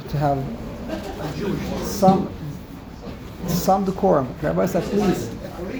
to have some decorum. Rabbi Isai, please.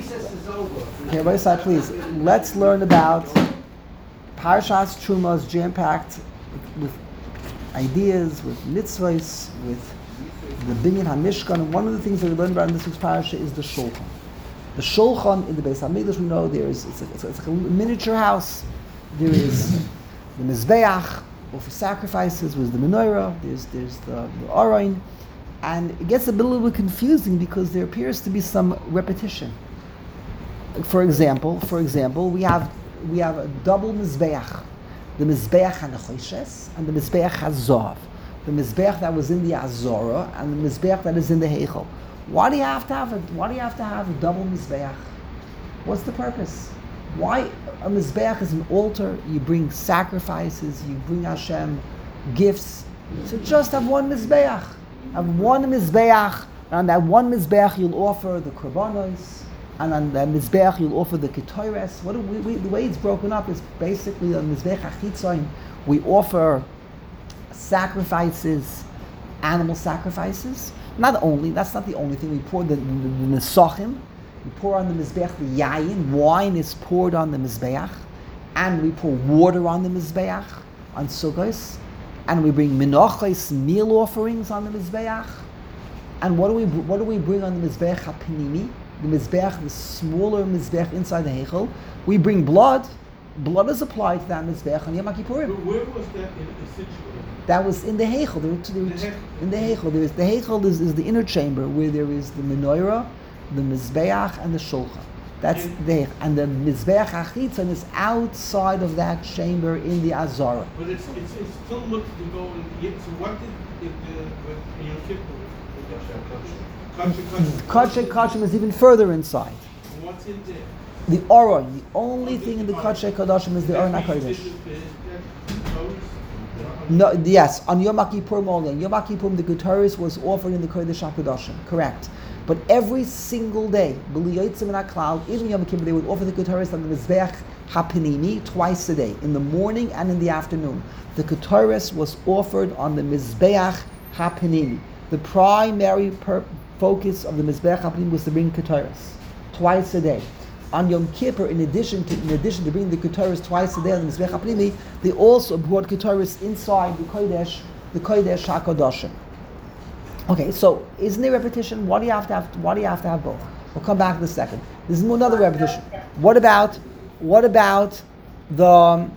Rabbi Isai, please. Let's learn about Parshas Truma is jam-packed with ideas, with mitzvahs, with the Binyan HaMishkan. And one of the things that we learned about in this week's parasha is the Shulchan. The Shulchan in the Beis HaMikdash, we know it's like a miniature house. There is the Mizbeach, for sacrifices, with the menorah, there's the Aron, and it gets a little bit confusing because there appears to be some repetition. For example, we have a double Mizbeach, the Mizbeach HaNechoshes and the Mizbeach HaZav, the Mizbeach that was in the Azorah and the Mizbeach that is in the Heichel. Why do you have to have a double Mizbeach? What's the purpose? Why a Mizbeach is an altar? You bring sacrifices, you bring Hashem gifts. So just have one Mizbeach. Have one Mizbeach, and on that one Mizbeach you'll offer the Korbanos, and on that Mizbeach you'll offer the Ketores. The way it's broken up is basically on Mizbeach HaChitzoin we offer sacrifices, animal sacrifices. That's not the only thing. We pour the Nesachim. We pour on the Mizbeach the Yayin. Wine is poured on the Mizbeach. And we pour water on the Mizbeach, on Sukkos. And we bring Menachos, meal offerings on the Mizbeach. And what do we bring on the Mizbeach HaPinimi? The Mizbeach, the smaller Mizbeach inside the Heichel. We bring blood. Blood is applied to that Mizbeach on Yom Kippurim. Where was that situated? That was in the Heichel. In the Heichel. The Heichel is the inner chamber where there is the menorah, the Mizbeach, and the Shulchan. That's the Heichel. And the Mizbeach HaChitzon is outside of that chamber in the Azara. But it still looks to go in. So what did Yom Kippur? Kachim is even further inside. What's in there? The Aron. The only thing in the Kachim Kadashim is the Aron HaKodesh. No, yes, on Yom Kippurim only. On Yom Kippurim, the Gutaris was offered in the Kodesh HaKadoshim. Correct. But every single day, even Yom Kippur, they would offer the Gutaris on the Mizbeach HaPinimi twice a day, in the morning and in the afternoon. The Gutaris was offered on the Mizbeach HaPinimi. The primary focus of the Mizbeach HaPinimi was to bring Gutaris twice a day. On Yom Kippur, in addition to bringing the Ketores twice a day on the Mizbeach HaPnimi, they also brought Ketores inside the Kodesh HaKadoshim. Okay, so isn't there repetition? Why do you have to have both? We'll come back in a second. There's another repetition. What about the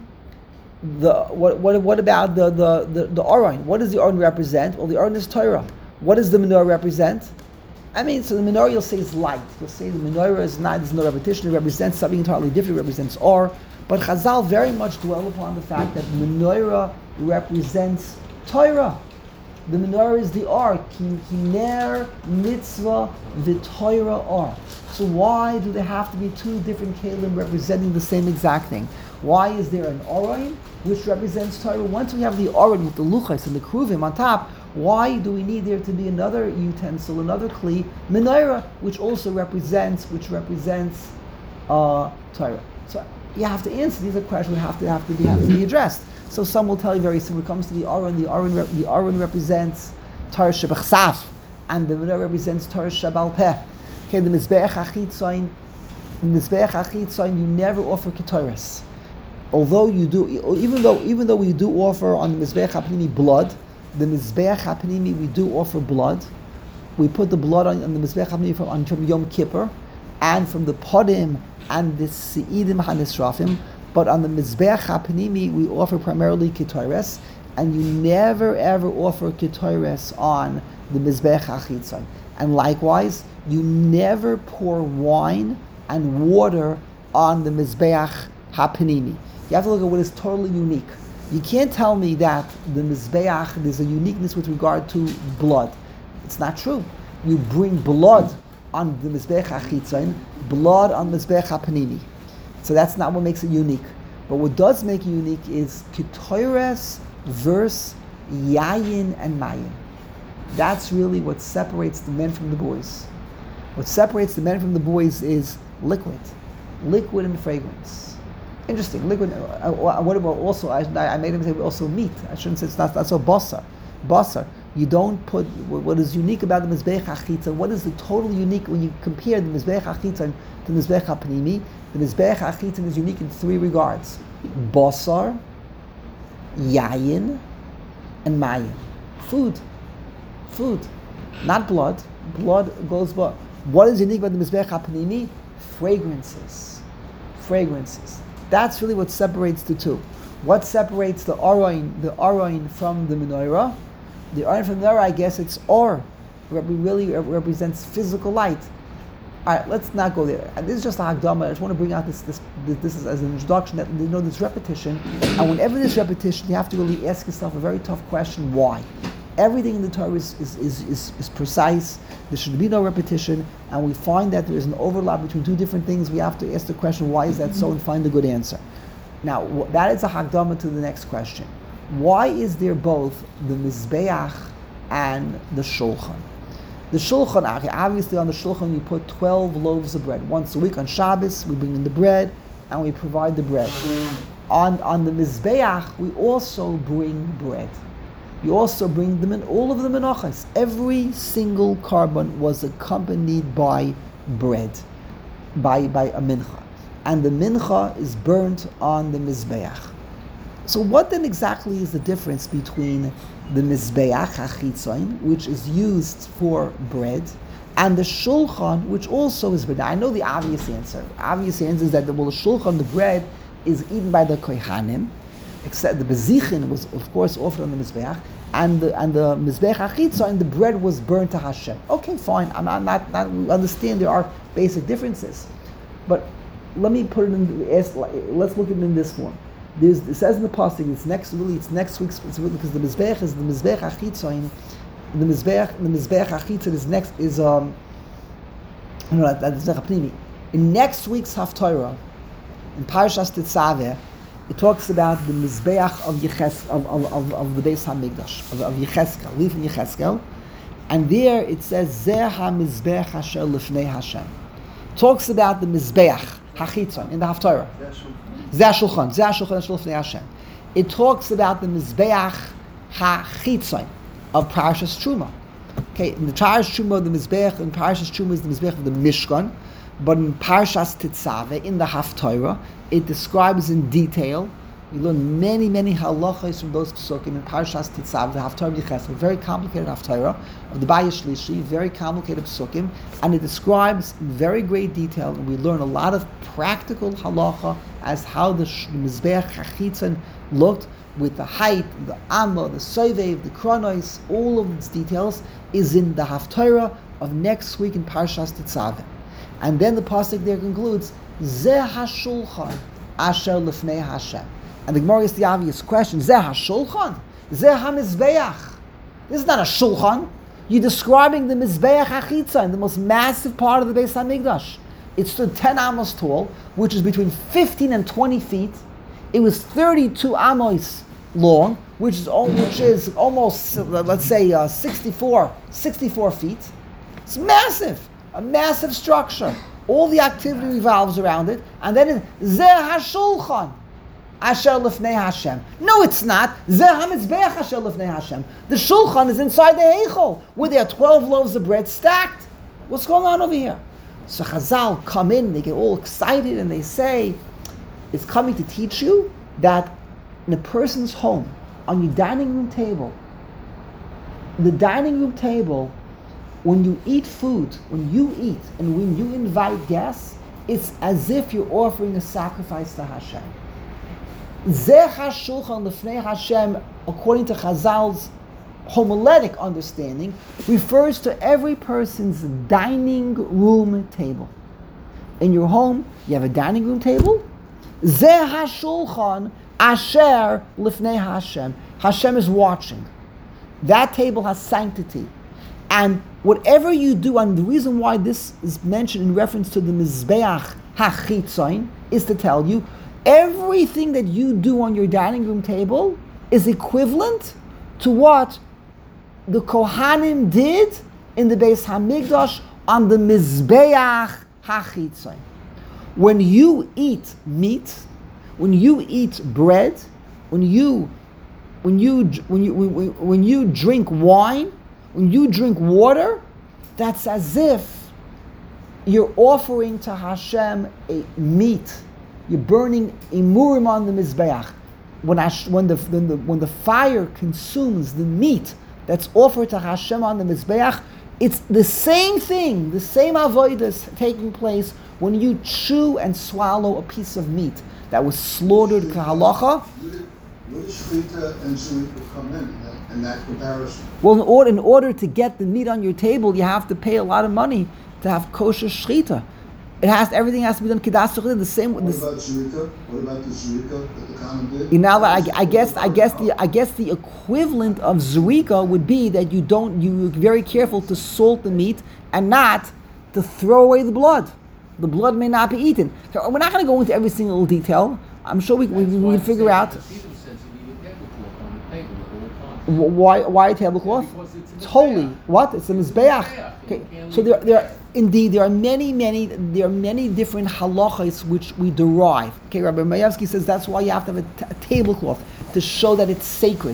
Aron? What does the Aron represent? Well, the Aron is Torah. What does the menorah represent? So the menorah you'll say is light. You'll say the menorah is not, there's no repetition, it represents something entirely different, it represents or. But Chazal very much dwell upon the fact that menorah represents Torah. The menorah is the or. Kiner mitzvah v'Torah or. So why do there have to be two different kelim representing the same exact thing? Why is there an Aron which represents Torah? Once we have the Aron with the luchas and the kruvim on top, why do we need there to be another utensil, another kli, menorah, which also represents Torah? So you have to answer these are questions that have to be addressed. So some will tell you very soon when it comes to the Aron represents Torah Shebachsaf, and the menorah represents Torah Shebal Peh. Okay, the Mizbeach HaChitzoin, you never offer Ketores. Although you do, even though we do offer on the Mizbeach HaPnimi blood, the Mizbeach HaPnimi we do offer blood. We put the blood on the Mizbeach HaPnimi from Yom Kippur, and from the Podim and the Seidim HaNisrafim. But on the Mizbeach HaPnimi we offer primarily Ketores, and you never ever offer Ketores on the Mizbeach HaChitzon. And likewise, you never pour wine and water on the Mizbeach HaPnimi. You have to look at what is totally unique. You can't tell me that the Mizbeach, there's a uniqueness with regard to blood. It's not true. You bring blood on the Mizbeach HaChitzon, blood on Mizbeach HaPnimi. So that's not what makes it unique. But what does make it unique is Ketores versus Yayin and Mayin. That's really what separates the men from the boys. What separates the men from the boys is liquid and fragrance. Interesting. Liquid. What about also? I made him say also meat. I shouldn't say it's not so basar. You don't put what is unique about the Mizbeach HaChitzon. What is the total unique when you compare the Mizbeach HaChitzon to the Mizbeach HaPnimi? The Mizbeach HaChitzon is unique in three regards: Basar, Yayin, and Mayim. Food, not blood. Blood goes by. What is unique about the Mizbeach HaPnimi? Fragrances. That's really what separates the two. What separates the Aron from the Menorah? The Aron from the Menorah, I guess it's Or. It really represents physical light. All right, let's not go there. This is just a Hagdama. I just want to bring out this is as an introduction that this repetition. And whenever there's repetition, you have to really ask yourself a very tough question: why? Everything in the Torah is precise. There should be no repetition, and we find that there is an overlap between two different things. We have to ask the question, why is that so, and find a good answer. Now, that is a Hagdama to the next question. Why is there both the Mizbeach and the Shulchan? The Shulchan, obviously on the Shulchan we put 12 loaves of bread. Once a week on Shabbos, we bring in the bread, and we provide the bread. On the Mizbeach, we also bring bread. You also bring them in all of the menachas. Every single carbon was accompanied by bread, by a mincha. And the mincha is burnt on the mizbeach. So what then exactly is the difference between the mizbeach hachitzon, which is used for bread, and the shulchan, which also is bread? Now, I know the obvious answer. The obvious answer is that the shulchan, the bread, is eaten by the kohanim, except the bezichin was, of course, offered on the mizbeach, and the mizbeach hachitzon, the bread was burnt to Hashem. Okay, fine. I'm not. We understand there are basic differences, but let me put it in. Let's look at it in this form. It says in the pasuk, it's next week's, because the mizbeach is the mizbeach hachitzon. The mizbeach hachitzon is next is in next week's Haftarah, in Parashas Tetzaveh, it talks about the Mizbeach of the Beis HaMikdash, of Yecheskel, leaf in Yecheskel, and there it says, Zeh HaMizbeach Asher Lifnei Hashem. It talks about the Mizbeach, Hachitzon, in the Haftarah. Zeh HaShulchan Asher Lifnei Hashem. It talks about the Mizbeach Hachitzon of Parashas Truma. Okay, in the Parashas Truma, the Mizbeach, in Parashas Truma is the Mizbeach of the Mishkan, but in Parashas Tetzaveh, in the Haftarah, it describes in detail. We learn many halachos from those psukim in Parashas Tetzaveh, the Haftarah Yecheskel, very complicated Haftarah of the Bayis Shlishi, very complicated psukim, and it describes in very great detail, and we learn a lot of practical halacha as how the Mizbeach Hachitzon looked, with the height, the amma, the sovev, the kronos, all of its details is in the Haftarah of next week in Parashas Tetzaveh. And then the pasuk there concludes, Zeh HaShulchan Asher Lifnei Hashem. And the Gemara is the obvious question, Zeh HaShulchan? Zeh HaMizbeach? This is not a shulchan. You're describing the Mizbeach HaChitzon, the most massive part of the Beis HaMikdash. It stood 10 amos tall, which is between 15 and 20 feet. It was 32 amos long, which is almost, let's say, 64 feet. It's massive. A massive structure. All the activity revolves around it. And then it's Zeh HaShulchan Asher Lifnei Hashem. No, it's not. Zeh HaMizbeach Asher Lifnei Hashem. The Shulchan is inside the Heichel, where there are 12 loaves of bread stacked. What's going on over here? So Chazal come in, they get all excited, and they say, it's coming to teach you that in a person's home, on your dining room table, the dining room table, when you eat food, when you eat, and when you invite guests, it's as if you're offering a sacrifice to Hashem. Zeh HaShulchan Lifnei Hashem, according to Chazal's homiletic understanding, refers to every person's dining room table. In your home, you have a dining room table. Zeh HaShulchan Asher Lifnei Hashem. Hashem is watching. That table has sanctity. And whatever you do, and the reason why this is mentioned in reference to the Mizbeach HaChitzon is to tell you, everything that you do on your dining room table is equivalent to what the Kohanim did in the Beis HaMikdash on the Mizbeach HaChitzon. When you eat meat, when you eat bread, when you when you drink wine, when you drink water, that's as if you're offering to Hashem a meat. You're burning a murim on the mizbeach. When the fire consumes the meat that's offered to Hashem on the mizbeach, it's the same thing, the same avodas taking place when you chew and swallow a piece of meat that was slaughtered kahalacha. Where does shechita and zrika come in that comparison? Well, in order to get the meat on your table, you have to pay a lot of money to have kosher shechita. Everything has to be done kedas shechita the same. What about zrika? What about the zrika that the Kohen did? You know, I guess the equivalent of zrika would be that you're very careful to salt the meat and not to throw away the blood. The blood may not be eaten. So we're not going to go into every single detail. I'm sure we can figure out. Why a tablecloth? It's holy. What? It's a mizbeach. Okay. So there are many different halachas which we derive. Okay, Rabbi Mayevsky says that's why you have to have a tablecloth to show that it's sacred.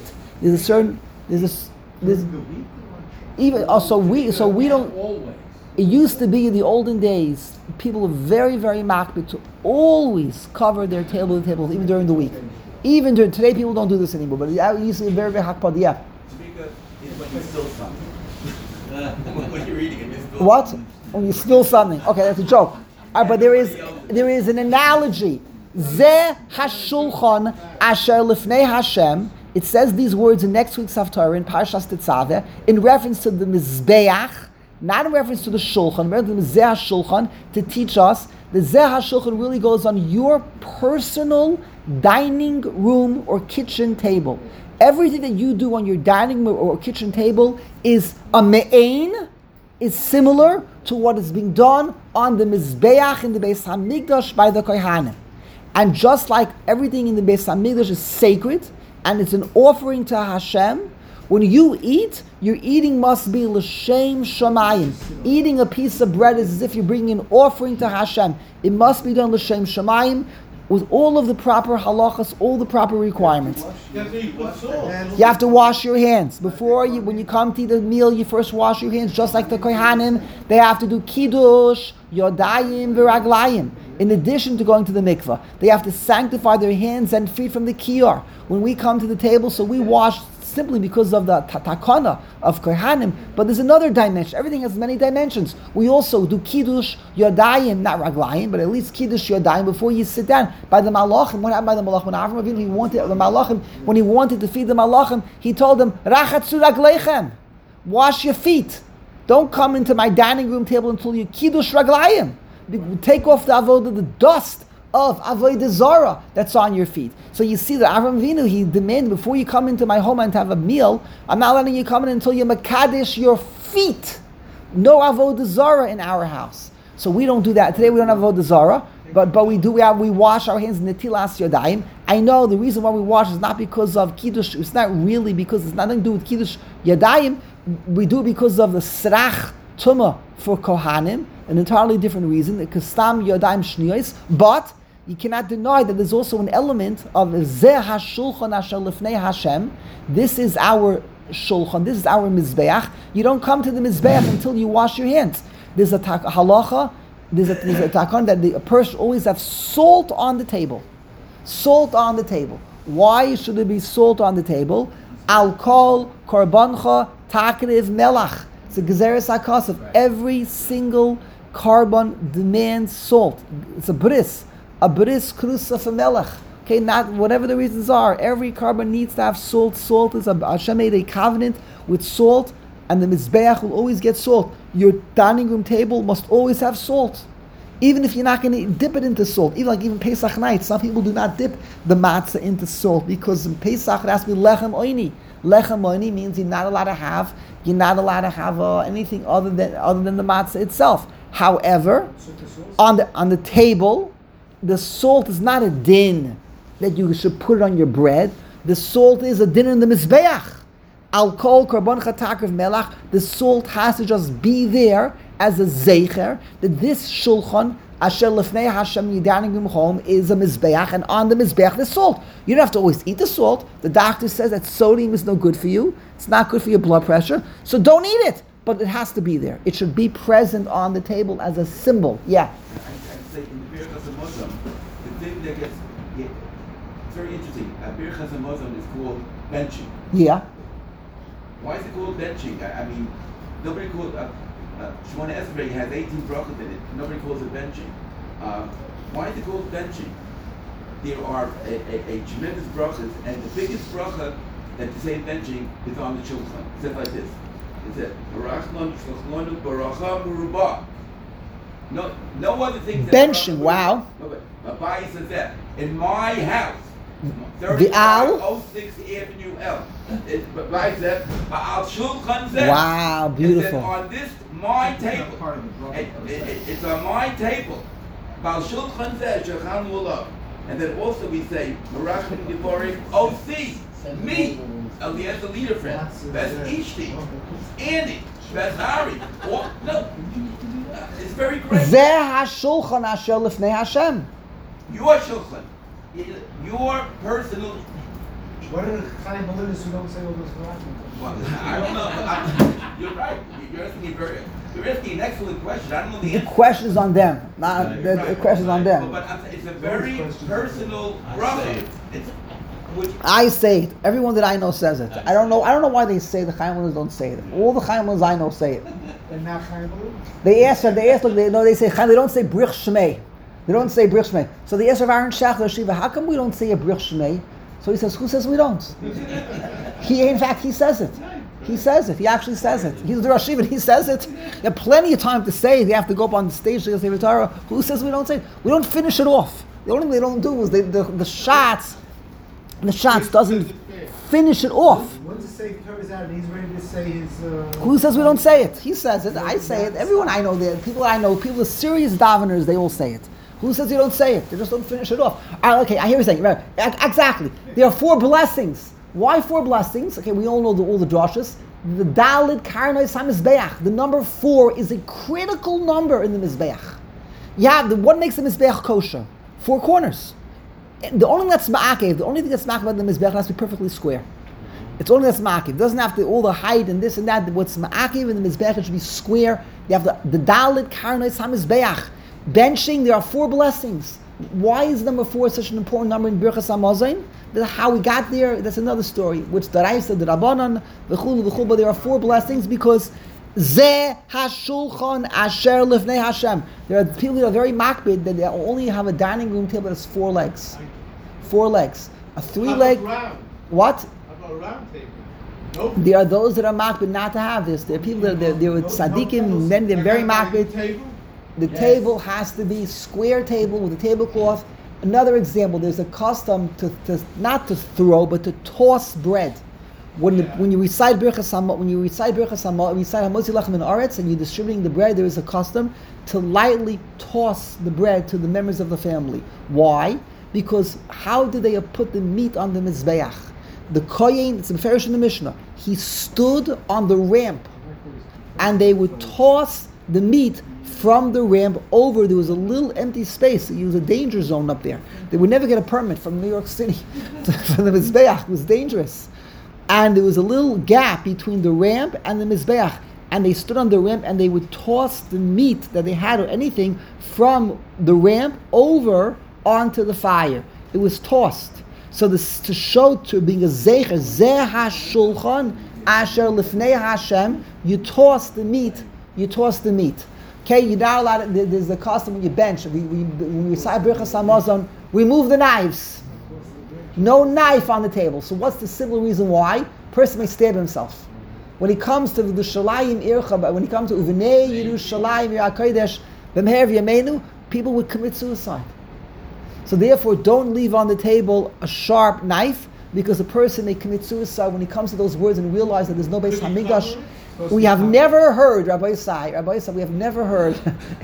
We don't. It used to be in the olden days, people were very, very makbid to always cover their tables even during the week. Even during today, people don't do this anymore. But it used to be very, very hakpad. Yeah. Zrika is when you spill something. When you're eating it, you spill What? something. When you spill something. Okay, that's a joke. But there is an analogy. Zeh hashulchan asher lifnei Hashem. It says these words in next week's Haftarah in Parshas Tetzaveh in reference to the mizbeach, not in reference to the shulchan, but the zeh hashulchan to teach us the zeh hashulchan really goes on your personal dining room or kitchen table. Everything that you do on your dining room or kitchen table is a me'ain, is similar to what is being done on the mizbeach in the Beis Hamikdash by the Kohanim. And just like everything in the Beis Hamikdash is sacred and it's an offering to Hashem, when you eat, your eating must be l'shem shamayim. Eating a piece of bread is as if you're bringing an offering to Hashem. It must be done l'shem shamayim with all of the proper halachas, all the proper requirements. You have to wash your hands. When you come to eat the meal, you first wash your hands, just like the Kohanim. They have to do kiddush, yodayim, v'raglayim. In addition to going to the mikveh, they have to sanctify their hands and feet from the kiyar. When we come to the table, so we wash simply because of the takana of Kohanim, but there's another dimension. Everything has many dimensions. We also do kiddush yodayim, not raglayim, but at least kiddush yodayim before you sit down. By the malachim, what happened by the malachim? When Avraham Avinu, when he wanted to feed the malachim, he told them, rachatzu ragleichem, wash your feet. Don't come into my dining room table until you kiddush raglayim. Take off the avodah, the dust of avodah zara that's on your feet. So you see that Avraham Avinu, he demanded, before you come into my home and to have a meal, I'm not letting you come in until you makadesh your feet. No avodah zara in our house. So we don't do that. Today we don't have avodah zara, but we wash our hands in netilas yadayim. I know the reason why we wash is not because of kiddush. It's not really because it's nothing to do with kiddush yadayim. We do it because of the srach tumah for kohanim, an entirely different reason. The kastam yadayim shniyos, but you cannot deny that there's also an element of zeh hashulchan asher lifnei Hashem. This is our shulchan. This is our mizbeach. You don't come to the mizbeach until you wash your hands. There's a halacha. There's a takon that a person always have salt on the table. Salt on the table. Why should there be salt on the table? Alkol korbancha takriv melach. It's a gezeres hakasov. Every single carbon demands salt. It's a bris krusa for melech. Okay, not whatever the reasons are. Every carbon needs to have salt. Salt is Hashem made a covenant with salt, and the mizbeach will always get salt. Your dining room table must always have salt, even if you're not going to dip it into salt. Even Pesach night, some people do not dip the matzah into salt because in Pesach it has to be lechem oini. Lechem oini means you're not allowed to have anything other than the matzah itself. However, on the table, the salt is not a din that you should put it on your bread. The salt is a din in the mizbeach. Alkol karbon chatakriv melach. The salt has to just be there as a zeicher that this shulchan Asher lefnei Hashem yidanim b'mchom is a mizbeach, and on the mizbeach there's salt. You don't have to always eat the salt. The doctor says that sodium is no good for you. It's not good for your blood pressure, so don't eat it. But it has to be there. It should be present on the table as a symbol. Yeah. I'd say in the Birchas HaMazon, the thing that gets it's very interesting. Birchas HaMazon is called benching. Yeah. Why is it called benching? I mean, nobody calls Shemona Esrei has 18 brachas in it. Nobody calls it benching. Why is it called benching? There are a tremendous brachas, and the biggest bracha that you say in benching is on the shulchan. It says like this. It says, "Barachnon shlochlonu baracha merubah." No other things. Benching. Wow. No, but Abai says that in my house. The Al. 06 Avenue L. But Abai said, "Al shulchan zeh." Wow, beautiful. It said, on this my table. It's on my table. Bal shulchan zeh shulchan ulav. And then also we say, "Merachim divorim OC." Me, Eliezer leader friend, Best Ishti, Andy, Best Harry. No, it's very great. Zeh hashulchan asher lefnei Hashem. Your shulchan, your personal. What are the Chaim Bolinas who don't say all those Merachim? Well, I don't know. You're right. You're asking an excellent question. I don't know the The answer. question is on them. Not the question is on them. But it's a very personal bracha. It's which. I say it. Everyone that I know says it. I don't know why they say the Chaim Lunas don't say it. All the Chaim Lunas I know say it. And not Chaim Bolinas? They say Chaim. They don't say Brich Shmei. They don't say Brich Shmei. So they asked Rav Aaron Shach Shiva, how come we don't say a Brich Shmei? So he says, who says we don't? In fact, he says it. He says it. He actually says it. He's the Rosh Yeshiva. He says it. You have plenty of time to say it. They have to go up on the stage to say Torah. Who says we don't say it? We don't finish it off. The only thing they don't do is the shots doesn't finish it off. Once the Sefer Torah is out and he's ready to say his... Who says we don't say it? He says it. I say it. Everyone I know, people serious daveners, they all say it. Who says you don't say it? They just don't finish it off. Okay, I hear you saying. Right, exactly. There are 4 blessings. Why 4 blessings? Okay, we all know all the drashas. The Dalid Karnoi HaMizbeach. The number 4 is a critical number in the Mizbeach. Yeah, what makes the Mizbeach kosher? 4 corners. The only thing that's ma'akev, about the Mizbeach has to be perfectly square. It's only that's ma'akev. It doesn't have to all the height and this and that. What's ma'akev in the Mizbeach, it should be square. You have the Dalid Karnoi HaMizbeach. Benching, there are 4 blessings. Why is number 4 such an important number in Birchas HaMazon? How we got there, that's another story. Which Daraisa, the Rabbanan, v'chulu, but there are 4 blessings because Zeh hashulchan asher lifnei Hashem. There are people that are very makbid that they only have a dining room table that's 4 legs. 4 legs. A 3-leg. What? How about round table? Nope. There are those that are makbid not to have this. There are people that they're with tzaddikim, and then they're very makbid. The table has to be square table with a tablecloth. Another example, there's a custom to not to throw, but to toss bread. When you recite Birchas Hamazon, when you recite Hamotzi Lechem in Aretz, and you're distributing the bread, there is a custom to lightly toss the bread to the members of the family. Why? Because how did they put the meat on the Mizbeach? The Kohen, it's a Meferish in the Mishnah, he stood on the ramp, and they would toss the meat from the ramp over. There was a little empty space. It was a danger zone up there. They would never get a permit from New York City for the Mizbeach. It was dangerous. And there was a little gap between the ramp and the Mizbeach. And they stood on the ramp and they would toss the meat that they had or anything from the ramp over onto the fire. It was tossed. So this to show to being a zecher, zeh hashulchan asher lifnei Hashem, you toss the meat. Okay, you're not allowed. There's the custom when you bench. When we recite Birchas Hamazon, remove the knives. No knife on the table. So what's the simple reason why? Person may stab himself. When he comes to the Shalayim Ircha, when he comes to Uvenei Yerushalayim Yirakodesh B'meher V'yameinu, people would commit suicide. So therefore, don't leave on the table a sharp knife, because a person may commit suicide when he comes to those words and realize that there's no Beis Hamikdash. We have never heard, Rabbi Yisai, we have never heard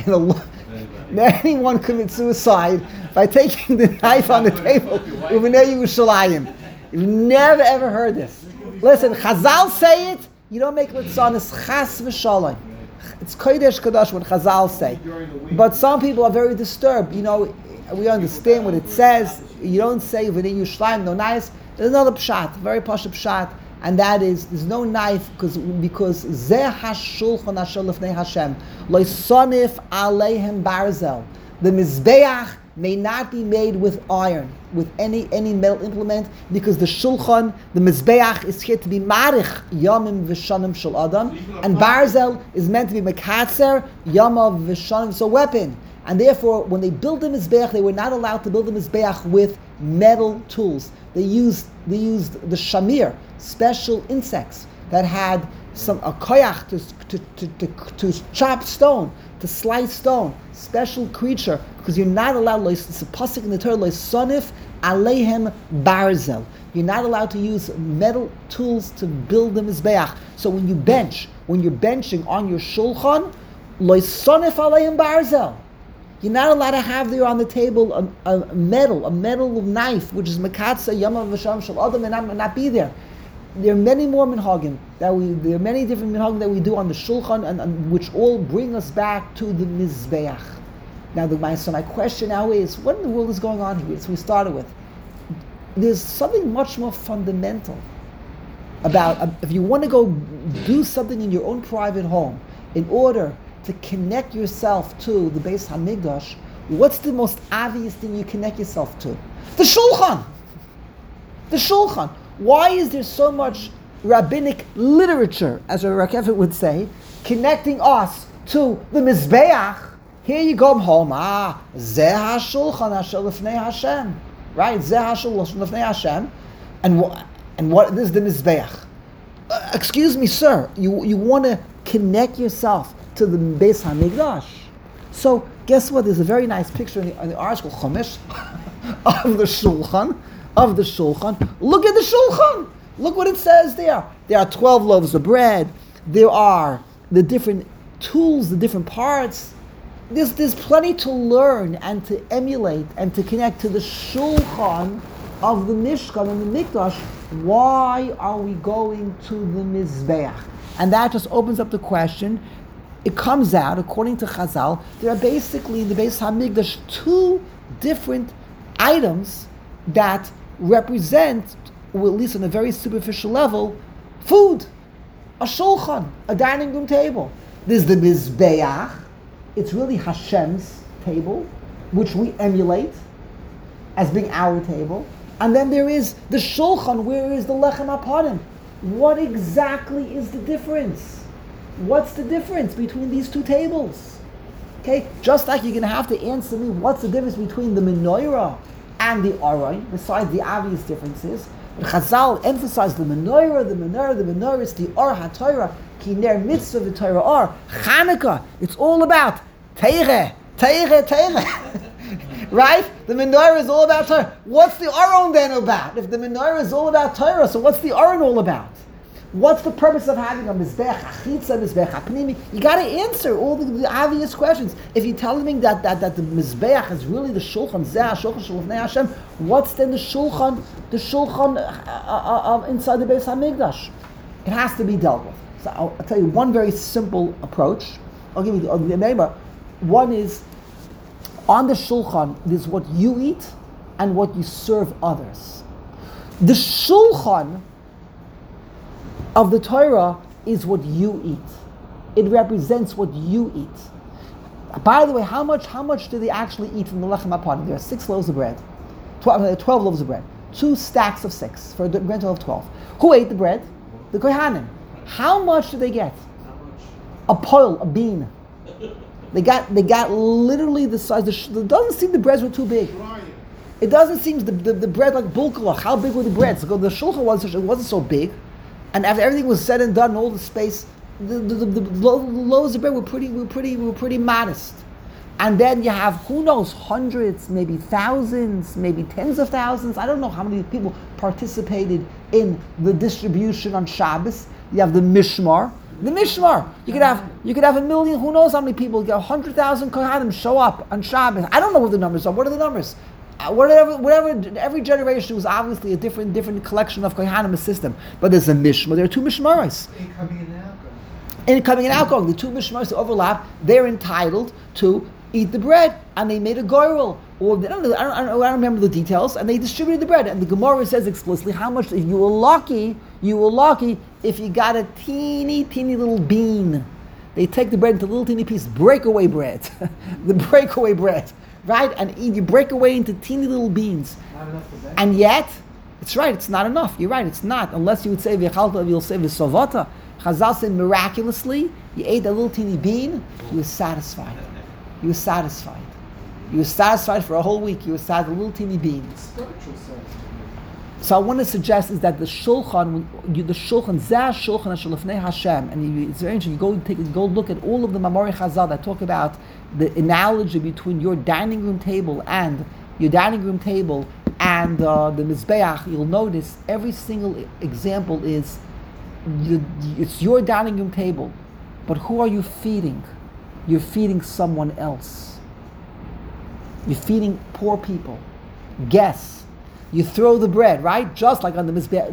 anyone commit suicide by taking the knife on the table. Uvenei Yerushalayim. You've never ever heard this. Listen, Chazal say it, you don't make litzanis, chas v'shalom. It's Kodesh Kadosh when Chazal say. But some people are very disturbed. We understand what it says. You don't say V'nei Yerushalayim, no knives. There's another pshat, very pasha pshat, and that is there's no knife because Zeh HaShulchan Asher Lefnei Hashem Lo Sonif Aleihem Barzel. The Mizbeach may not be made with iron, with any metal implement, because the Shulchan, the Mizbeach, is here to be Marich Yamim V'Shanim Shel Adam, and Barzel is meant to be Mekatzer Yamav V'Shanim, it's a weapon. And therefore, when they built the Mizbeach, they were not allowed to build the Mizbeach with metal tools. They used the shamir, special insects that had a koyach to chop stone, to slice stone, special creature, because you're not allowed, it's a pasuk in the Torah, sonif aleihem barzel. You're not allowed to use metal tools to build the Mizbeach. So when you're benching on your shulchan, sonif aleihem barzel. You're not allowed to have there on the table a metal knife, which is mekatza yamav v'sham shel adam, and not be there. There are many more minhagim there are many different minhagim that we do on the shulchan, and which all bring us back to the mizbeach. Now, my question now is, what in the world is going on here? So we started with, there's something much more fundamental about if you want to go do something in your own private home in order to connect yourself to the Beis Hamikdash. What's the most obvious thing you connect yourself to? The Shulchan. The Shulchan. Why is there so much rabbinic literature, as a Rakefet would say, connecting us to the Mizbeach? Here you go home. Zeh HaShulchan Asher Lefnei Hashem. Right? Zeh HaShulchan Lefnei Hashem. And what is the Mizbeach? Excuse me, sir. You want to connect yourself to the Beis Hamikdash. So guess what? There's a very nice picture in the article Chumash of the Shulchan. Look at the Shulchan. Look what it says there. There are 12 loaves of bread. There are the different tools, the different parts. There's plenty to learn and to emulate and to connect to the Shulchan of the Mishkan and the Mikdash. Why are we going to the Mizbeach? And that just opens up the question. It comes out, according to Chazal, there are basically in the Beis Hamikdash two different items that represent, or at least on a very superficial level, food. A shulchan, a dining room table. There's the Mizbeach, it's really Hashem's table, which we emulate as being our table. And then there is the shulchan, where is the lechem apanim. What exactly is the difference? What's the difference between these two tables? Okay, just like you're going to have to answer me, what's the difference between the menorah and the aron, besides the obvious differences? But Chazal emphasized the menorah is the or ha-Torah, ki ner mitzvah v'Torah or, Chanukah, it's all about Teireh. Right? The menorah is all about Torah. What's the aron then about? If the menorah is all about Torah, so what's the aron all about? What's the purpose of having a mizbech achitza, mizbech apnimi? You got to answer all the obvious questions. If you're telling me that the mizbech is really the shulchan, zeh shulchan shalofnei Hashem, what's then the shulchan inside the Beis Hamikdash? It has to be dealt with. So I'll tell you one very simple approach. I'll give you the neighbor. One is on the shulchan. There's what you eat and what you serve others. The shulchan of the Torah is what you eat. It represents what you eat. By the way, how much do they actually eat from the lechem apanim? There are 6 loaves of bread, 12 loaves of bread, 2 stacks of 6 for a grand total of 12. Who ate the bread? The kohanim. How much did they get? A poil, a bean. They got literally the size. It doesn't seem the breads were too big. It doesn't seem the bread like bulkalach. How big were the breads? So the shulchan wasn't so big. And after everything was said and done, all the space, the loaves of bread were pretty modest. And then you have, who knows, hundreds, maybe thousands, maybe tens of thousands. I don't know how many people participated in the distribution on Shabbos. You have the mishmar. The mishmar. You could have 1 million. Who knows how many people? You get 100,000 kohanim show up on Shabbos. I don't know what the numbers are. What are the numbers? Whatever. Every generation was obviously a different collection of kohanim system. But there's a mishmar. There are 2 mishmaros. incoming and outgoing, the two mishmaros overlap, they're entitled to eat the bread, and they made a goyrel, or I don't remember the details, and they distributed the bread. And the Gemara says explicitly how much. If you were lucky if you got a teeny little bean. They take the bread into little teeny pieces, breakaway bread, the breakaway bread, right? And you break away into teeny little beans. Not enough for that. And yet, it's right, it's not enough. You're right, it's not. Unless you would say, v'yachalta, you'll say, v'sovata. Chazal said miraculously, you ate that little teeny bean, you were satisfied. You were satisfied. You were satisfied for a whole week. You were satisfied with a little teeny bean. Spiritual sense. So I want to suggest is that the shulchan, zeh shulchan shalifnei Hashem, and it's very interesting. You go look at all of the Mamori Chazal that talk about the analogy between your dining room table and the mizbeach. You'll notice every single example is it's your dining room table, but who are you feeding? You're feeding someone else. You're feeding poor people, guests. You throw the bread, right? Just like on the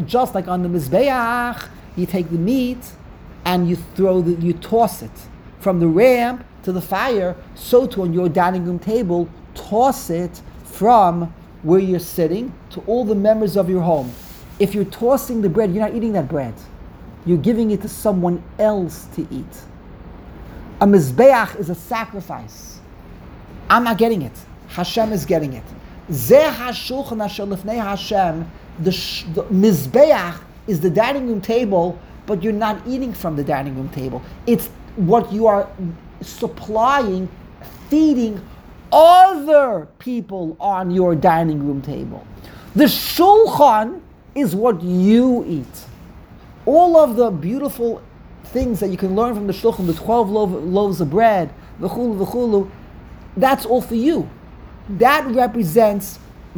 mizbeach, you take the meat and you toss it from the ramp to the fire. So too on your dining room table, toss it from where you're sitting to all the members of your home. If you're tossing the bread, you're not eating that bread. You're giving it to someone else to eat. A mizbeach is a sacrifice. I'm not getting it. Hashem is getting it. Zeh hashulchan asher lifnei Hashem. The mizbeach is the dining room table, but you're not eating from the dining room table. It's what you are supplying, feeding other people on your dining room table. The shulchan is what you eat. All of the beautiful things that you can learn from the shulchan, the 12 loaves of bread, the chulu, that's all for you. That represents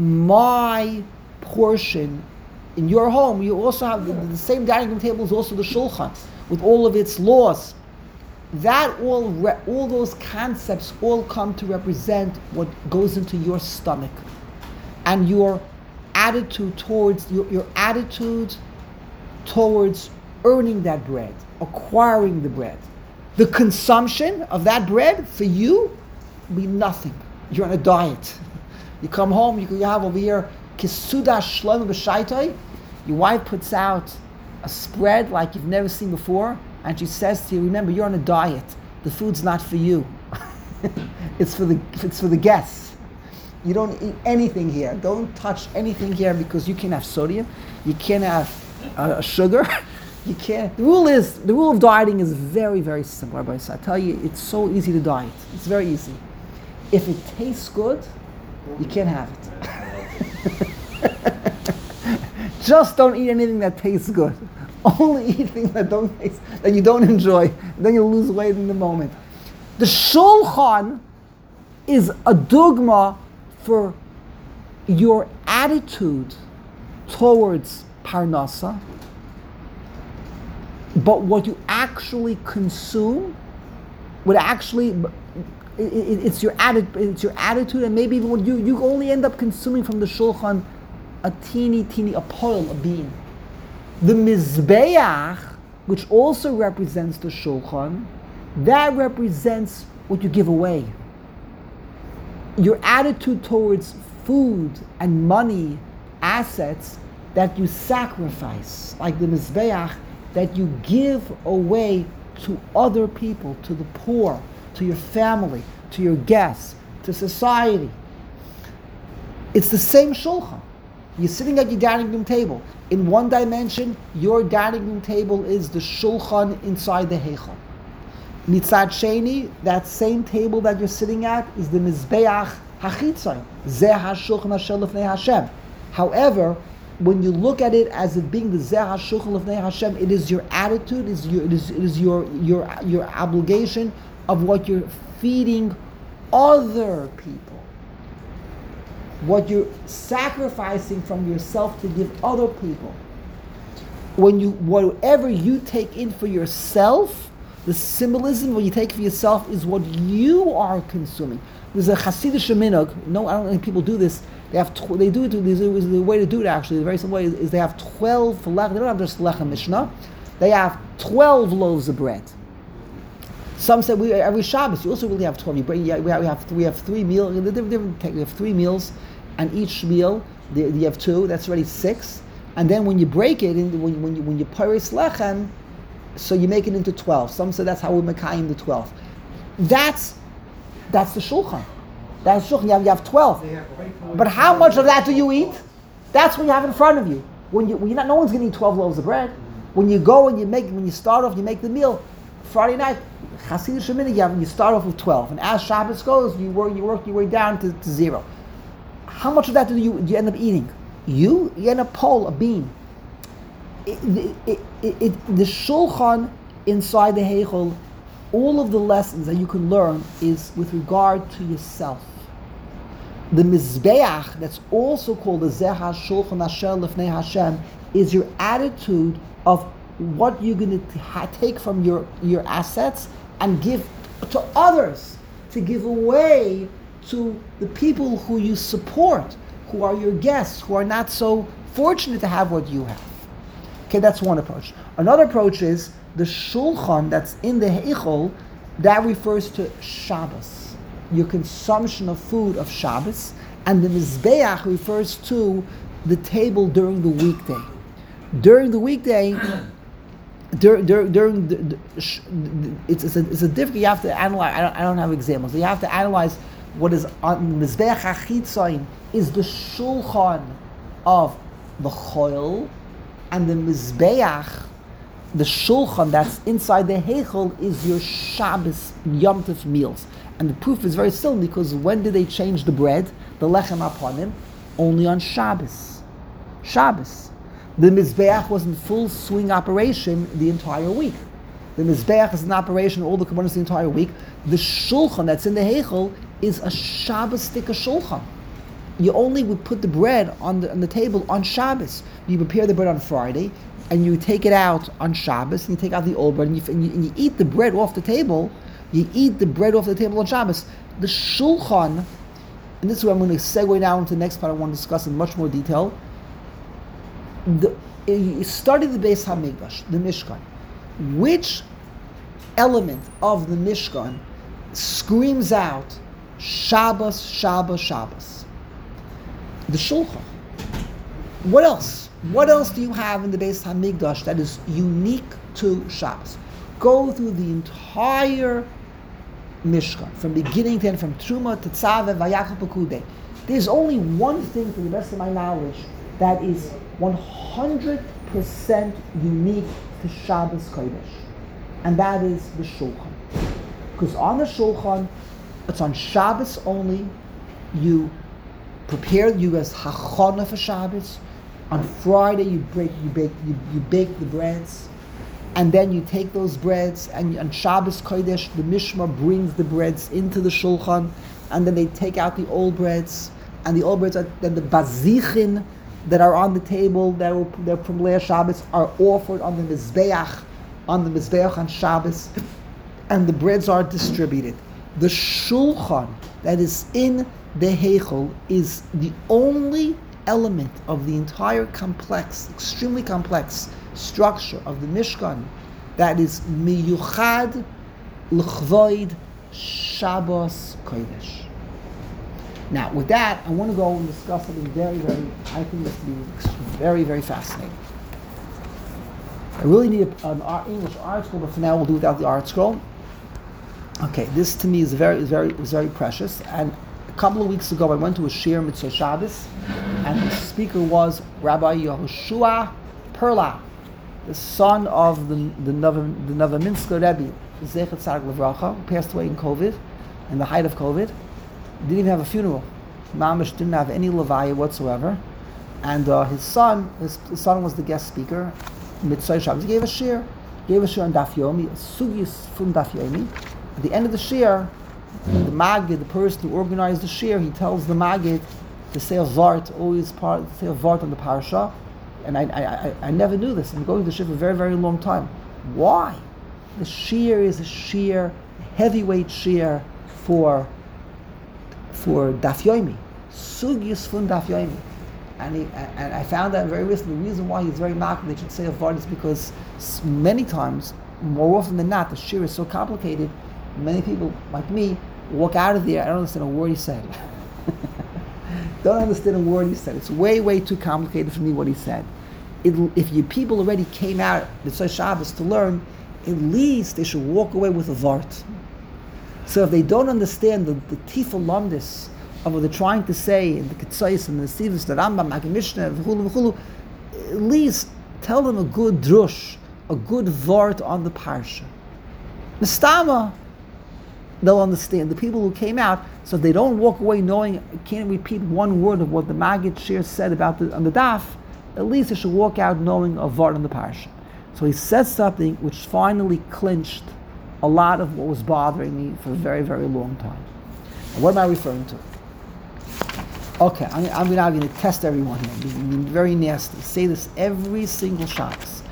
my portion in your home. You also have the same dining room table is also the shulchan with all of its laws. That all those concepts all come to represent what goes into your stomach and your attitude towards your attitude towards earning that bread, acquiring the bread. The consumption of that bread for you will be nothing. You're on a diet. You come home, you have over here kisuda shloim b'shaitai. Your wife puts out a spread like you've never seen before, and she says to you, remember, you're on a diet. The food's not for you. It's for the guests. You don't eat anything here. Don't touch anything here because you can't have sodium. You can't have sugar. You can't. The rule of dieting is very, very simple, Rabbi. So I tell you, it's so easy to diet. It's very easy. If it tastes good, you can't have it. Just don't eat anything that tastes good. Only eat things that you don't enjoy. Then you'll lose weight in the moment. The shulchan is a dogma for your attitude towards parnasa, but what you actually consume it's your attitude, and maybe even what you only end up consuming from the shulchan a teeny a poil, a bean. The mizbeach, which also represents the shulchan, that represents what you give away. Your attitude towards food and money, assets that you sacrifice, like the mizbeach, that you give away to other people, to the poor, to your family, to your guests, to society. It's the same shulchan. You're sitting at your dining room table. In one dimension, your dining room table is the shulchan inside the heichal. Mitzad sheni, that same table that you're sitting at is the mizbeach hachitzon. Zeh hashulchan asher lifnei Hashem. However, when you look at it as it being the zeh hashulchan lifnei Hashem, it is your attitude, it is your obligation of what you're feeding other people. What you're sacrificing from yourself to give other people. Whatever you take in for yourself, the symbolism what you take for yourself is what you are consuming. There's a Hasidic minhag. No, I don't think people do this. They do it. There's a way to do it actually. The very simple way is they have 12 lechem. They don't have just lechem mishnah. They have 12 loaves of bread. Some say every Shabbos. You also really have 12. You bring. We have 3 meals. We have 3 meals, and each meal you have 2. That's already 6. And then when you break it, when you paris lechem, so you make it into 12. Some say that's how we mekayim the 12. That's the shulchan. That's shulchan. You have 12. But how much of that do you eat? That's what you have in front of you. When you're not, no one's going to eat 12 loaves of bread. When you go and when you start off, you make the meal. Friday night, Hasidic Shemini, you start off with 12, and as Shabbos goes, you work your way down to 0. How much of that do you end up eating? You end up a bean. The shulchan inside the heichal, all of the lessons that you can learn is with regard to yourself. The mizbeach, that's also called the zeh shulchan asher lefnei Hashem, is your attitude of what you're going to take from your assets and give to others, to give away to the people who you support, who are your guests, who are not so fortunate to have what you have. Okay, that's one approach. Another approach is the shulchan that's in the heichal, that refers to Shabbos, your consumption of food of Shabbos, and the mizbeach refers to the table during the weekday. During the weekday, it's a different. You have to analyze. I don't have examples. You have to analyze what is on mizbeach hachitzayin is the shulchan of the choil, and the mizbeach, the shulchan that's inside the heichal, is your Shabbos Yom Tov meals. And the proof is very simple, because when did they change the bread, the lechem aponim? Only on Shabbos. Shabbos. The mizbeach was in full swing operation the entire week. The mizbeach is in operation all the components the entire week. The shulchan that's in the heichal is a Shabbos-tika shulchan. You only would put the bread on the table on Shabbos. You prepare the bread on Friday, and you take it out on Shabbos, and you take out the old bread, and you eat the bread off the table. You eat the bread off the table on Shabbos. The shulchan, and this is where I'm going to segue now into the next part I want to discuss in much more detail. You study the Beis HaMikdash, the Mishkan. Which element of the Mishkan screams out Shabbos, Shabbos, Shabbos? The shulchan. What else? What else do you have in the Beis HaMikdash that is unique to Shabbos? Go through the entire Mishkan, from beginning to end, from Truma to Tzaveh, Vayachal Pekudei. There's only one thing, to the best of my knowledge, that is 100% unique to Shabbos Kodesh, and that is the Shulchan. Because on the Shulchan, it's on Shabbos only. You prepare you as hachana for Shabbos. On Friday, you bake the breads, and then you take those breads, and on Shabbos Kodesh, the Mishmar brings the breads into the Shulchan, and then they take out the old breads, and the old breads are then the bazichin that are on the table they're from Leah Shabbos are offered on the mizbeach on Shabbos, and the breads are distributed. The shulchan that is in the heichal is the only element of the entire complex, extremely complex structure of the Mishkan that is miyuchad l'chvoid Shabbos Kodesh. Now, with that, I want to go and discuss something very, very, I think this to be very, very fascinating. I really need an English art scroll, but for now we'll do without the art scroll. Okay, this to me is very precious. And a couple of weeks ago, I went to a shir mitzvah Shabbos, and the speaker was Rabbi Yehoshua Perla, the son of the Novominsker Rebbe, Zechat Tzaddik Levracha, who passed away in COVID, in the height of COVID. Didn't even have a funeral. Mamish didn't have any levaya whatsoever, and his son was the guest speaker. Mitzvah Shabbos, he gave a shir on Daf Yomi, sugis from Daf Yomi. At the end of the shir, the Maggid, the person who organized the shir, he tells the Maggid to say a vart, say a vart on the parasha, and I never knew this. I'm going to the shir for a very, very long time. Why? The shir is a shir, heavyweight shir for Daf Yomi, sugis from Daf Yomi, and I found that very recently. The reason why he's very marked they should say a vart is because many times, more often than not, the shir is so complicated Many people, like me, walk out of there, I don't understand a word he said. Don't understand a word he said. It's way, way too complicated for me what he said. If you people already came out B'tzai Shabbos to learn, at least they should walk away with a vart. So if they don't understand the tiful lumdis of what they're trying to say in the Ketzos and the Sivus, the Rambam, Maggid Mishnah, v'chulu, at least tell them a good drush, a good vart on the parsha. Mistama, they'll understand. The people who came out, so if they don't walk away knowing, can't repeat one word of what the Maggid Shir said about on the daf, at least they should walk out knowing a vart on the parsha. So he said something which finally clinched a lot of what was bothering me for a very, very long time. And what am I referring to? Okay, I'm now going to test everyone here. I'm very nasty. Say this every single Shabbos.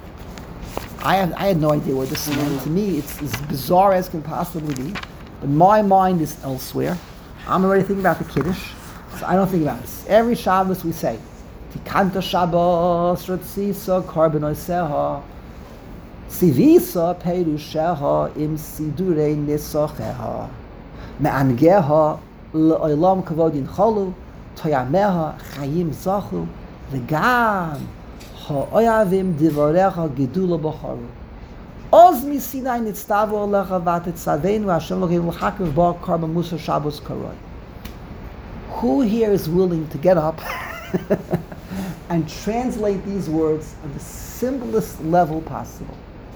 I had no idea what this meant. To me, it's as bizarre as can possibly be. But my mind is elsewhere. I'm already thinking about the Kiddush, so I don't think about this. Every Shabbos we say, Tikanta Shabbos, Rotzisa, Karbonoiseha, Sivisa, Perusheha, Im Sidurei Nisocheha, Me'angeha, Le'olam Kavodin Cholu, Toyameha, Chayim Zachu, V'gam, Ha'oyavim Divorecha Gedula B'choru. Oz Misinai Nitztavu Alecha Vatetzavenu Hashem Elokeinu L'chakev Bar Karban Musa Shabbos Karoi. Who here is willing to get up and translate these words on the simplest level possible?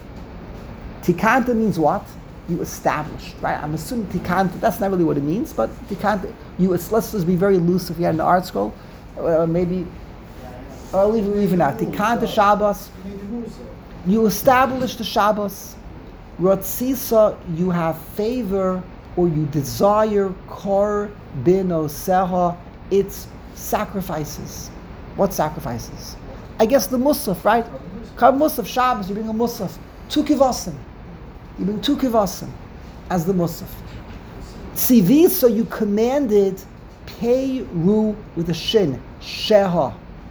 Tikanta means what? You established, right? I'm assuming tikanta, that's not really what it means, but tikanta, let's just be very loose if you had an art scroll, maybe, or even out. Tikanta Shabbos, you establish the Shabbos. Rotzisa, you have favor or you desire kor binoseha, it's sacrifices. What sacrifices? I guess the musaf, right? Kar musaf Shabbos, you bring a musaf. 2 kivasim. You bring 2 kivasim as the musaf. Tzivi, so you commanded pei ru with a shin, sheha.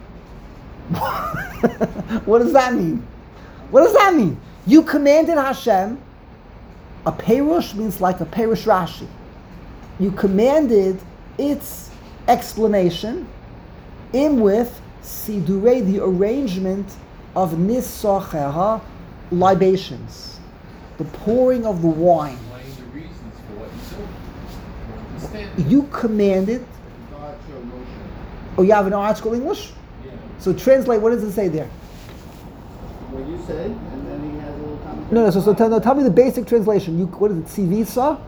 What does that mean? What does that mean? You commanded Hashem. A perush means like a perush Rashi. You commanded its explanation in with sidurei, the arrangement of nisocheha, libations, the pouring of the wine. The reasons for what you said. You commanded. Oh, you have an art school English? Yeah. So translate. What does it say there? What you said, and then he has a little commentary. No. Tell me the basic translation. What is it? Tzivisa?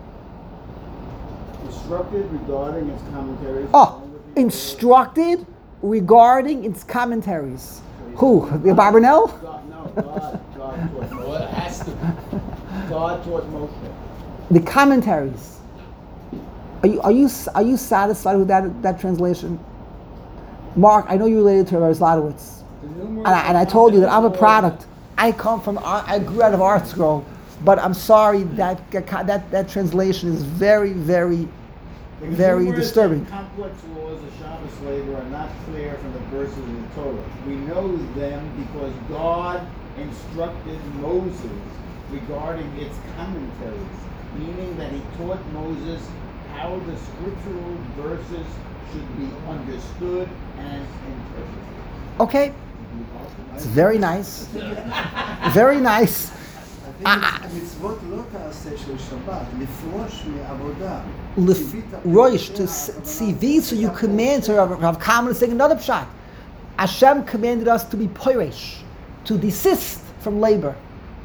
Instructed regarding its commentaries. Oh, instructed regarding its commentaries. Who? The Barbanel? God, no, God taught Moshe. Well, it has to be. God taught Moshe. The commentaries. Are you satisfied with that translation? Mark, I know you related to Rabbi Zlotowitz. And I told you that I'm a product. I grew out of Art Scroll, but I'm sorry that translation is very, very, very disturbing. Complex laws of Shabbos labor are not clear from the verses of the Torah. We know them because God instructed Moses regarding its commentaries, meaning that he taught Moses how the scriptural verses should be understood and interpreted. Okay. It's very nice. Very nice. מצוות לא תעשה של שבת, לפרוש מעבודה. Roish, to CV, so you command, so Rav Kalman is saying another pshat. Hashem commanded us to be poiresh, to desist from labor.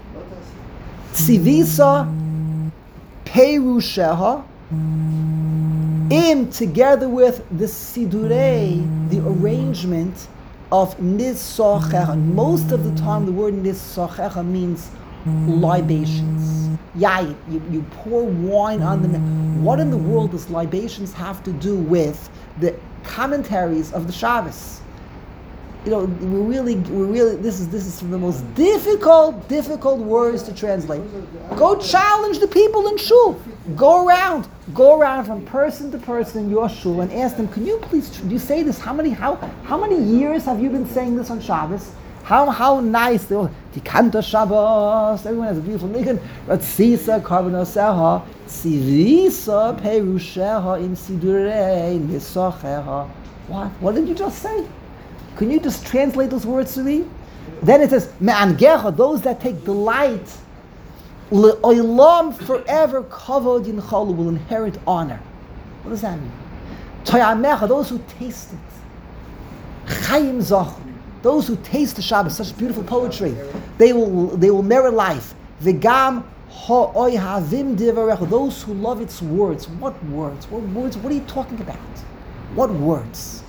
Tzivisa perusheha, together with the sidurei, the arrangement of nisochecha. Most of the time, the word nisochecha means libations. Yayin, you pour wine on them. What in the world does libations have to do with the commentaries of the Shabbos? You know, we're really. This is the most difficult words to translate. Go challenge the people in shul. Go around from person to person in your shul and ask them, can you please? Do you say this? How many years have you been saying this on Shabbos? How nice. Tikanta Shabbos. Everyone has a beautiful nigun. Ratzisa karbonoseha. Sivisa perusheha im sidurei nisocheha. What did you just say? Can you just translate those words to me? Then it says, Me'angecha, those that take delight, Le'olam forever kavod yinchalu, will inherit honor. What does that mean? Toyamecha, those who taste it. Chayim zoch, those who taste the Shabbos, such beautiful poetry, they will merit life. V'gam ha'oy havim divarecha, those who love its words. What words? What words? What are you talking about? What words?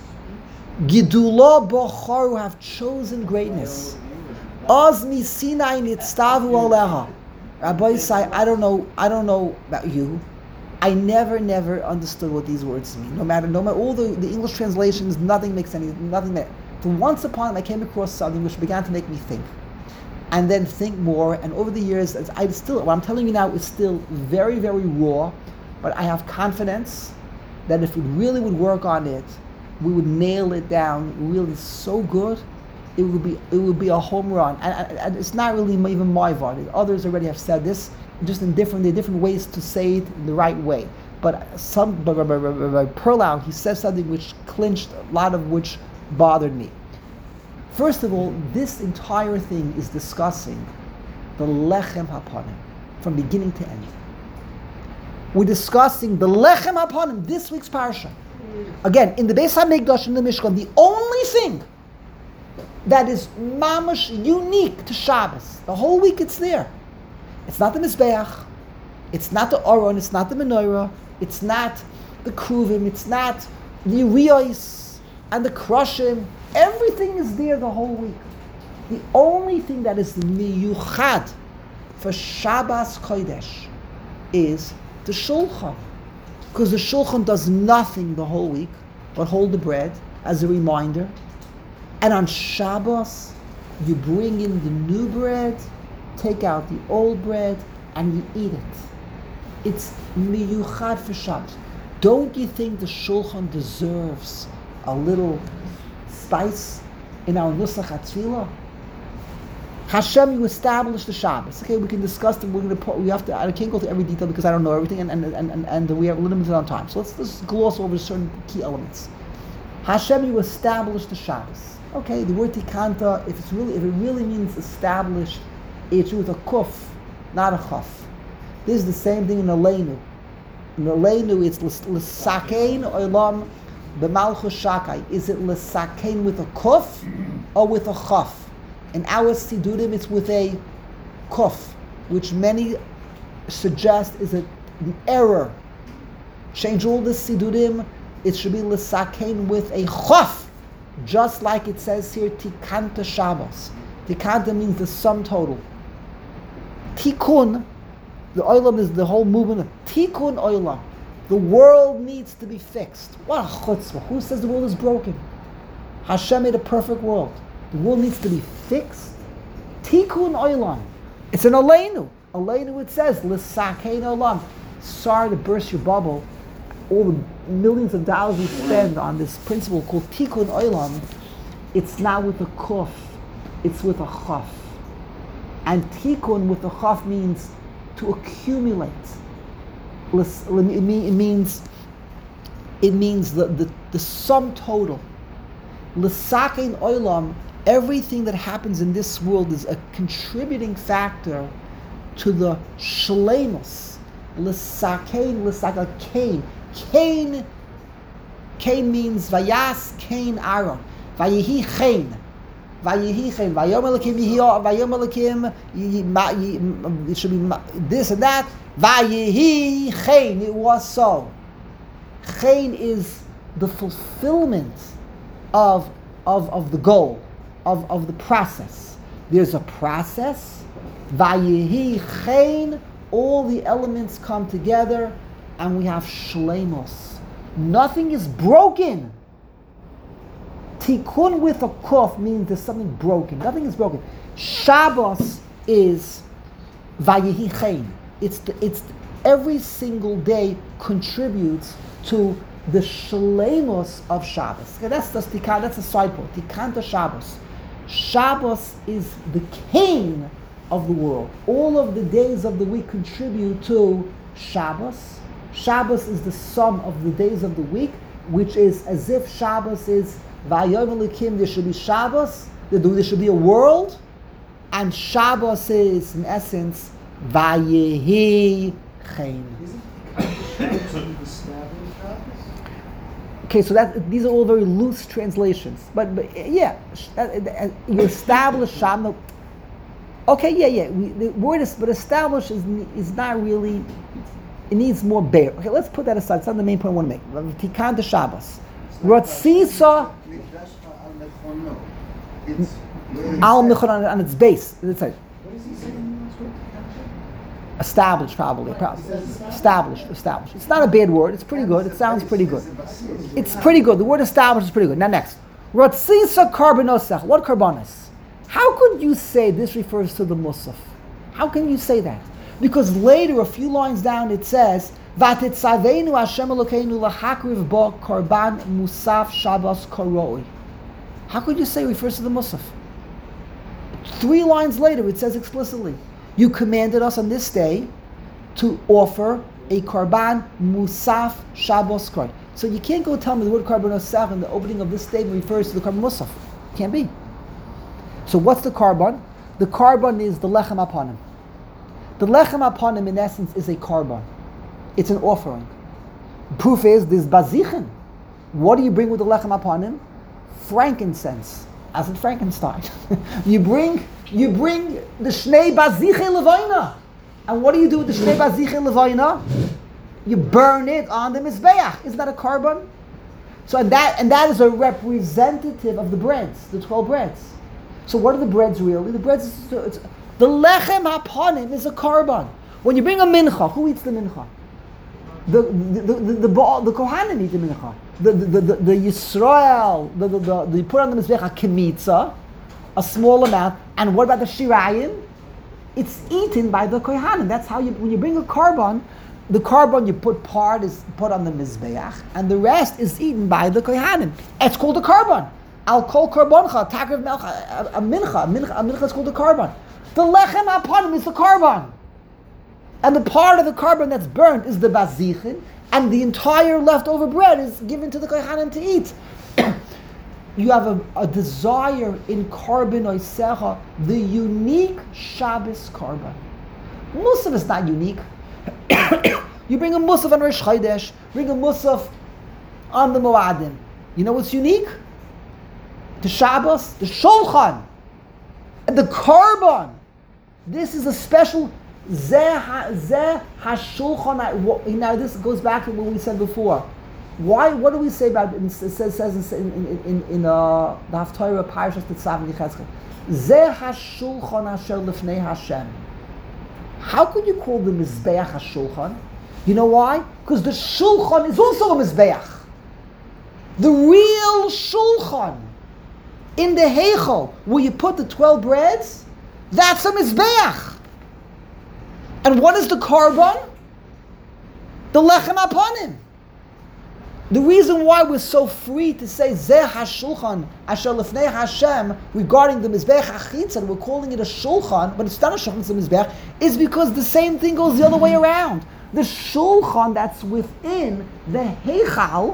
Gidula b'charu, have chosen greatness. Az mi Sinai nitztavu aleha. Rabbi say, I don't know about you. I never understood what these words mean. No matter all the English translations, nothing makes nothing there. For once upon a time, I came across something which began to make me think, and then think more. And over the years, what I'm telling you now is still very, very raw, but I have confidence that if we really would work on it, we would nail it down really so good. It would be a home run, and it's not really even my vod. Others already have said this, just in different ways to say it the right way. But by Perlau, he says something which clinched a lot of which bothered me. First of all, this entire thing is discussing the lechem hapanim from beginning to end. We're discussing the lechem hapanim, this week's parsha. Again, in the Beis HaMikdash, in the Mishkan, the only thing that is mamash unique to Shabbos, the whole week it's there. It's not the Mizbeach, it's not the Aron, it's not the Menorah, it's not the Kruvim, it's not the Riyos and the Krushim. Everything is there the whole week. The only thing that is miyuchad for Shabbos Kodesh is the Shulchan. Because the Shulchan does nothing the whole week but hold the bread as a reminder. And on Shabbos, you bring in the new bread, take out the old bread, and you eat it. It's miyuchad for Shabbos. Don't you think the Shulchan deserves a little spice in our Nusach HaTfilah? Hashem, you established the Shabbos. Okay, we can discuss them. I can't go through every detail because I don't know everything, and we are limited on time. So let's gloss over certain key elements. Hashem, you established the Shabbos. Okay, the word tikanta, if it really means established, it's with a kuf, not a chaf. This is the same thing in Aleinu. In Aleinu, it's l'sakein olam b'malchus shakai. Is it l'sakein with a kuf or with a chaf? In our Sidurim, it's with a kuf, which many suggest is an error. Change all the Sidurim, it should be l'sakein with a chaf, just like it says here, tikanta Shabbos. Tikanta means the sum total. Tikkun, the olam is the whole movement of tikkun olam. The world needs to be fixed. What a chutzpah. Who says the world is broken? Hashem made a perfect world. The world needs to be fixed. Tikkun olam. It's an Aleinu. Aleinu, it says, l'sakein olam. Sorry to burst your bubble. All the millions of dollars we spend on this principle called tikkun olam, it's not with a kuf, it's with a chaf. And tikkun with a chaf means to accumulate. It means the sum total. L'sakein olam, everything that happens in this world is a contributing factor to the shleimus. L'sakein, Cain. Cain means Vayas Cain Aaron. Vayehi Cain. Vayom Elokim it should be this and that. Vayehi Cain. It was so. Cain is the fulfillment of the goal, of the process. There's a process. Vayehi Cain. All the elements come together, and we have shleimus. Nothing is broken. Tikkun with a kuf means there's something broken. Nothing is broken. Shabbos is vayehi chayin. It's every single day contributes to the shleimus of Shabbos. Okay, that's a side point. Tikanta Shabbos. Shabbos is the king of the world. All of the days of the week contribute to Shabbos. Shabbos is the sum of the days of the week, which is as if Shabbos is Vayom Elikim. There should be Shabbos. There should be a world, and Shabbos is in essence Vayehi Chaim. Okay, so these are all very loose translations, but yeah, you establish Shabbos. Okay, yeah. The word is, but establish is not really. It needs more bear. Okay, let's put that aside. It's not the main point I want to make. Tikan to Shabbos. Rotzisa al Mechon on its base. It's like established, probably. Established. It's not a bad word. It's pretty good. It sounds pretty good. It's pretty good. The word established is pretty good. Now next, Rotzisa karbanosach. What karbanos? How could you say this refers to the Musaf? How can you say that? Because later, a few lines down, it says, "Vatitzavenu Hashem Elokeinu lahakriv bo karban musaf Shabbos koroi." How could you say it refers to the Musaf? 3 lines later, it says explicitly, "You commanded us on this day to offer a karban musaf Shabbos koroi." So you can't go tell me the word karban musaf in the opening of this statement refers to the karban musaf. Can't be. So what's the karban? The karban is the lechem apanim. The lechem apanim, in essence, is a karban. It's an offering. Proof is, there's bazichen. What do you bring with the lechem apanim? Frankincense, as in Frankenstein. you bring the shnei baziche levayna. And what do you do with the shnei baziche levayna? You burn it on the mizbeach. Isn't that a karban? So and that is a representative of the breads, the 12 breads. So what are the breads really? The breads the lechem hapanim is a karban. When you bring a mincha, who eats the mincha? The kohanim eat the mincha. The Yisrael, you put on the mizbech a kemitza, a small amount. And what about the shirayim? It's eaten by the kohanim. That's how when you bring a karban, the karban you put part is put on the mizbeach, and the rest is eaten by the kohanim. It's called a karban. Al kol karbancha, takriv melcha, a mincha is called a karban. The lechem apanim is the karban. And the part of the karban that's burnt is the bazichin, and the entire leftover bread is given to the kohanim to eat. You have a desire in karban oisecha, the unique Shabbos karban. Musaf is not unique. You bring a musaf on Rosh Chodesh, bring a musaf on the Moadim. You know what's unique? The Shabbos, the Shulchan, and the karban. This is a special zeh hashulchan. Now this goes back to what we said before. Why? What do we say about it? It says in the Haftarah Parashas Tetzav Yechezkel. Zeh hashulchan asher lefnei Hashem. How could you call the mizbeach hashulchan? You know why? Because the shulchan is also a mizbeach. The real shulchan in the heichal where you put the 12 breads, that's a mizbeach. And what is the karban? The lechem apanim. The reason why we're so free to say Zeh HaShulchan Asher Lefnei Hashem regarding the Mizbech HaChitzah, we're calling it a Shulchan, but it's not a Shulchan, it's a Mizbech, is because the same thing goes the other way around. The Shulchan that's within the Heichal,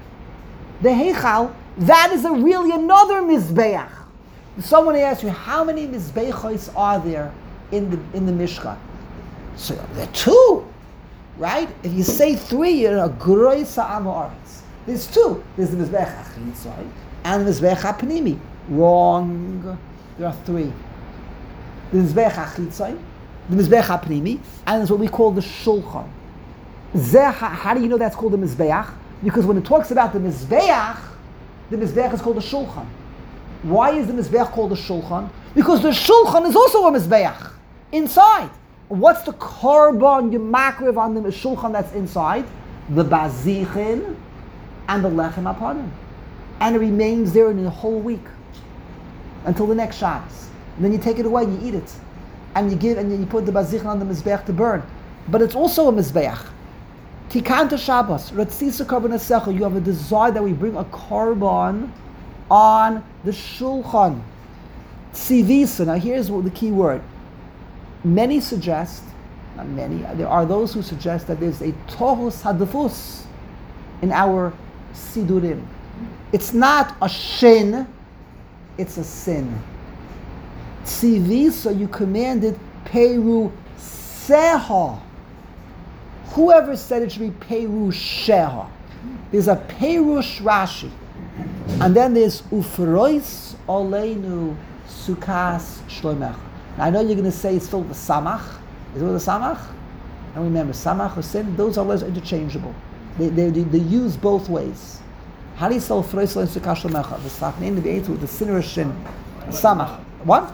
that is really another Mizbeach. Someone asked you, how many Mizbechos are there in the Mishkan? So there are 2. Right? If you say 3, you're a groisa amoritz. There's 2. There's the Mizbech HaChitzai and the Mizbech HaPnimi. Wrong. There are 3. The Mizbech HaChitzai, the Mizbech HaPnimi, and it's what we call the Shulchan. How do you know that's called the Mizbeach? Because when it talks about the Mizbeach is called the Shulchan. Why is the Mizbeach called the Shulchan? Because the Shulchan is also a Mizbeach inside. What's the karban you makriv on the shulchan that's inside? The bazichin and the lechem apanim. And it remains there in the whole week until the next Shabbos. And then you take it away and you eat it. And you put the bazichin on the mizbeach to burn. But it's also a mizbeach. Tikan to Shabbos, Ratzisa karban asecha, you have a desire that we bring a karban on the shulchan. Tzivisa. Now here's the key word. Many suggest, not many, there are those who suggest that there's a tohus hadafus in our sidurim. It's not a shin, it's a sin. Tzivisa, you commanded Peru Seha. Whoever said it should be Peru Sheha. There's a Perush Rashi. And then there's Ufrois Oleinu Sukas Shloimech. Now I know you're going to say it's filled with Samach. Is it with a Samach? And remember, Samach or sin, those are less interchangeable. They use both ways. How do you spell Ufrois Oleinu Sukas Shloimech? The Sachnin, the B'eitu, the sin or shin. Samach. What?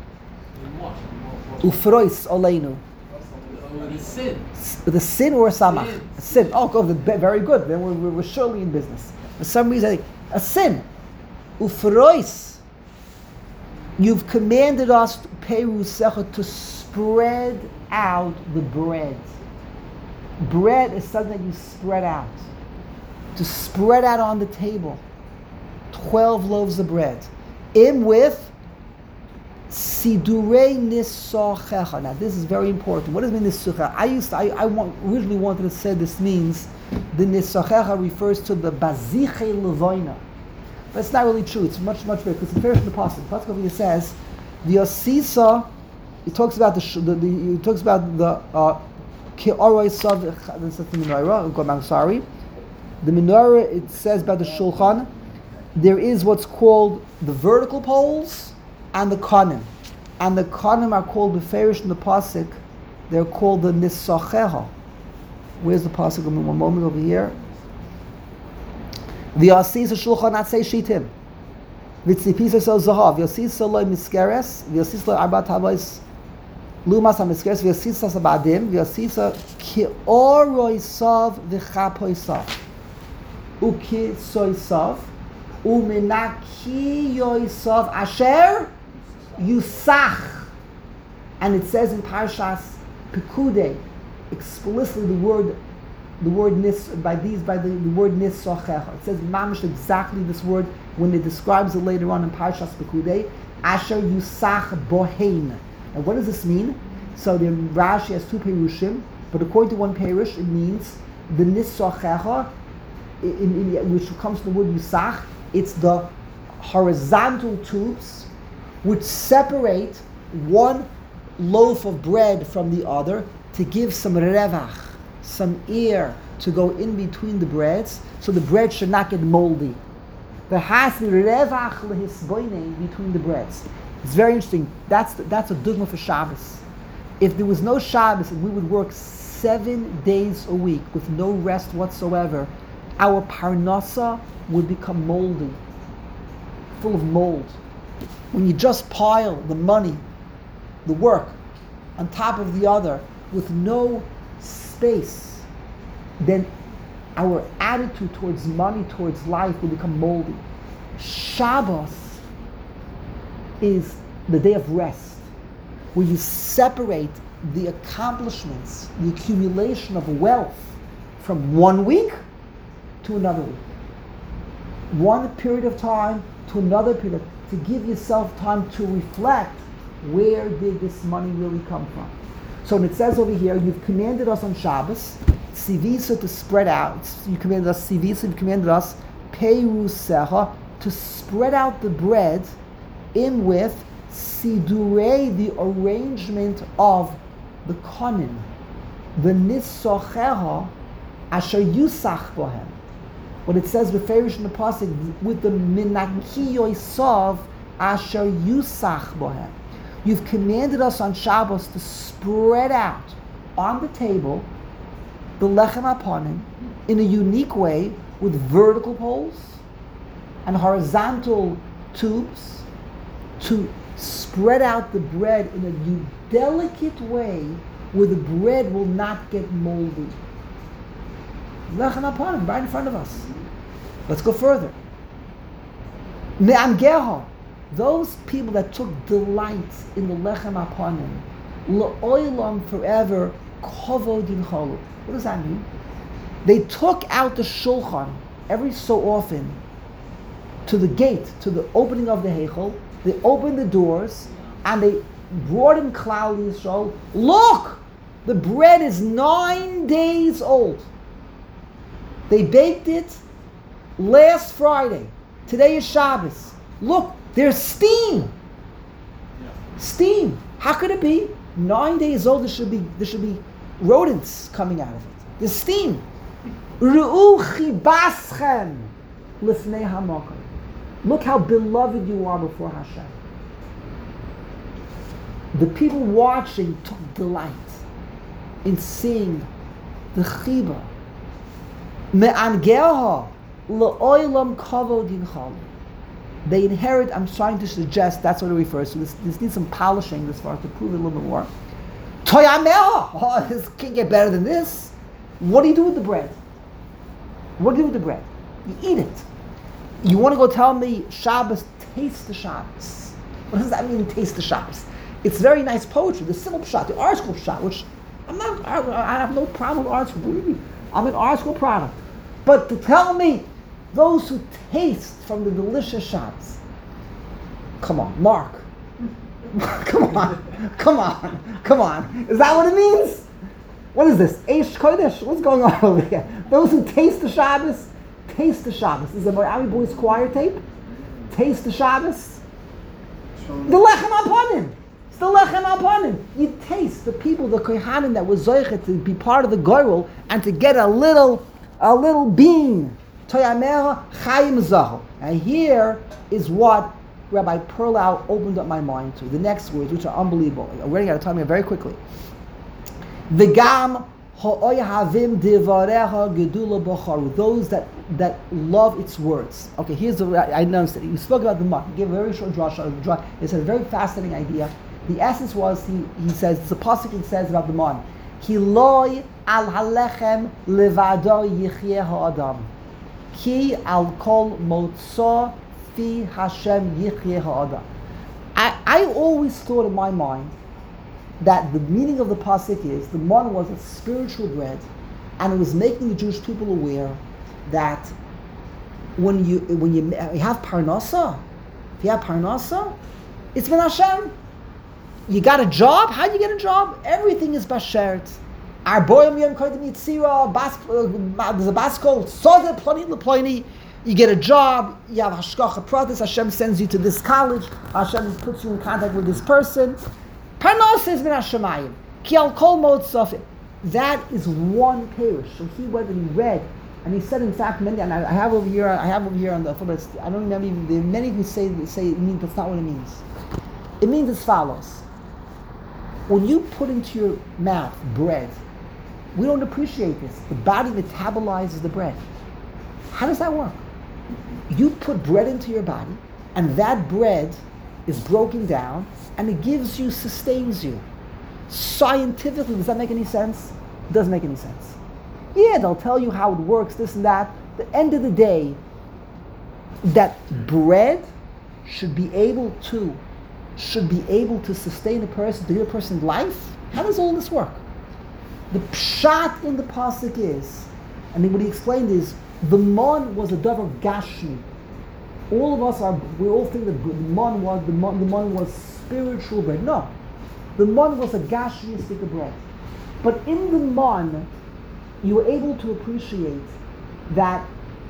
Ufrois Oleinu. The sin or a samach? A sin. Oh, very good. Then we're surely in business. For some reason, a sin. Ufrois. You've commanded us, Perusecha, to spread out the bread. Bread is something that you spread out. To spread out on the table. 12 loaves of bread. In with Sidurei Nisochecha. Now this is very important. What does it mean Nisochecha? Originally wanted to say this means the Nisochecha refers to the Baziche Levoina. But it's not really true. It's much better because it refers to the Pasuk. The Pasuk over here says the Osisa. It talks about the Ki'oroi Sav. This is the menorah. I'm sorry. The menorah. It says about the Shulchan. There is what's called the vertical poles and the konim. And the konim are called beferish in the pasuk. They're called the nisacheha. Where's the pasuk? One moment over here. The asisa shulchan atzei shitim. V'tzipisa sel zahav. V'asisa loy miskeres. V'asisa loy arbat havos lumas ha-miskeres. V'asisa sabadim. V'asisa ki'oroi sav v'chapoi sav. Uki soy sav. Umenaki yoisav asher yusach. And it says in Parshas Pekude explicitly the word nis by the word nisachecha. It says mamish exactly this word when it describes it later on in Parshas Pekude. Asher yusach bohein. And what does this mean? So the Rashi has two perushim, but according to one perush it means the nisachecha, which comes from the word yusach. It's the horizontal tubes which separate one loaf of bread from the other to give some revach, some air to go in between the breads, so the bread should not get moldy. There has to be revach lehisboinei between the breads. It's very interesting. That's a dogma for Shabbos. If there was no Shabbos and we would work 7 days a week with no rest whatsoever, our parnasa would become moldy, full of mold. When you just pile the money, the work, on top of the other, with no space, then our attitude towards money, towards life will become moldy. Shabbos is the day of rest, where you separate the accomplishments, the accumulation of wealth from one week to another week. One period of time to another period, to give yourself time to reflect, where did this money really come from? So when it says over here, you've commanded us on Shabbos, Sivisa, to spread out. You commanded us Sivisa, you commanded us Perusecha, to spread out the bread in with Sidurei, the arrangement of the konim, the nisocheha, asher yusach bohem. What it says beferish in the pasuk with the minaki yoisav asher yusach bohem. You've commanded us on Shabbos to spread out on the table the lechem aponim in a unique way with vertical poles and horizontal tubes to spread out the bread in a delicate way where the bread will not get moldy. Lechem aponim right in front of us. Let's go further. Me'amgeha, those people that took delight in the lechem aponim, la'olam forever, kovod yinchalu. What does that mean? They took out the shulchan every so often to the gate, to the opening of the heichal, They opened the doors and they brought in Klal Yisrael. Look, the bread is 9 days old. They baked it last Friday. Today is Shabbos. Look, there's steam. Steam. How could it be? 9 days old. There should be rodents coming out of it. There's steam. Ru'u chibaschem lifnei hamakom. Look how beloved you are before Hashem. The people watching took delight in seeing the chiba. Me'angeha le'olam kavod yinchal. They inherit, I'm trying to suggest, that's what it refers to. This needs some polishing as far as to prove it a little bit more. Toyameha! Oh, this can't get better than this. What do you do with the bread? What do you do with the bread? You eat it. You want to go tell me Shabbos, taste the Shabbos. What does that mean, taste the Shabbos? It's very nice poetry, the simple pshat, the art school pshat, which I have no problem with art school, believe me. I'm an art school product. But to tell me those who taste from the delicious Shabbos, come on, Mark. Come on. Is that what it means? What is this? Eish Kodesh? What's going on over here? Those who taste the Shabbos, taste the Shabbos. This is a Miami Boys choir tape. Taste the Shabbos. The lechem upon him. It's the lechem upon him. You taste the people, the kohanim that was zoichet to be part of the goyrel and to get a little bean. Toyameha chayim zahu. And here is what Rabbi Perlau opened up my mind to. The next words, which are unbelievable. I'm running out of time here very quickly. V'gam ha'oyhavim divarecha gedula b'charu. Those that love its words. Okay, here's the, I noticed it. He spoke about the man. He gave a very short drasha. It's a very fascinating idea. The essence was, he says, it's a pasuk he says about the man. Ki loy al halechem levado yichyeh ha'adam. Ki al kol motzo fi Hashem yichyeh ha'adam. I always thought in my mind that the meaning of the pasuk is the man was a spiritual bread, and it was making the Jewish people aware that when you have parnasa, if you have parnasa, it's min Hashem. You got a job. How do you get a job? Everything is bashert. Arboyim yom kodim yitzira. There's a baskol. Soda plani leplani. You get a job. You have hashgacha pratis. Hashem sends you to this college. Hashem puts you in contact with this person. Parnasa is min Hashemayim. Ki al kol mod sofim. That is one parish. So he went and he read, and he said, in fact, many. And I have over here on the football. I don't remember. There are many who say it means that's not what it means. It means as follows. When you put into your mouth bread, we don't appreciate this. The body metabolizes the bread. How does that work? You put bread into your body, and that bread is broken down, and it sustains you. Scientifically, does that make any sense? It doesn't make any sense. Yeah, they'll tell you how it works, this and that. At the end of the day, that bread should be able to sustain a person, to give a person life. How does all this work? The pshat in the pasuk is, and what he explained is, the man was a davar gashmi. All of us we all think that the man was spiritual bread. No, the man was a gashmi stick of bread. But in the man, you were able to appreciate that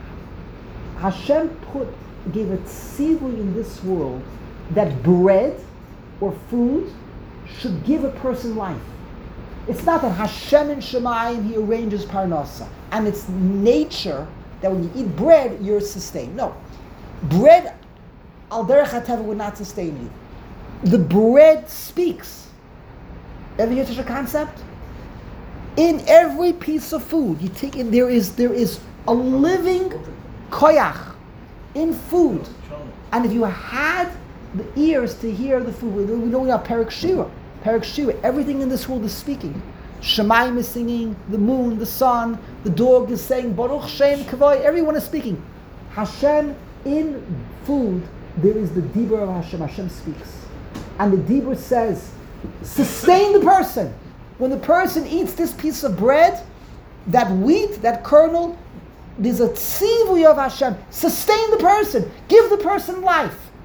Hashem gave a tzivui in this world that bread or food should give a person life. It's not that Hashem and Shemayim, he arranges parnasa, and it's nature that when you eat bread, you're sustained. No. Bread, al derech hateva, would not sustain you. The bread speaks. Ever hear such a concept? In every piece of food, you take in, there is a living koyach in food. And if you had the ears to hear the food, we know we have Perek Shira. Everything in this world is speaking. Shemayim is singing, the moon, the sun, the dog is saying, Baruch Shem Kavoi, everyone is speaking. Hashem, in food, there is the Dibur of Hashem. Hashem speaks. And the Dibur says, sustain the person. When the person eats this piece of bread, that wheat, that kernel, there's a tzivui of Hashem. Sustain the person. Give the person life.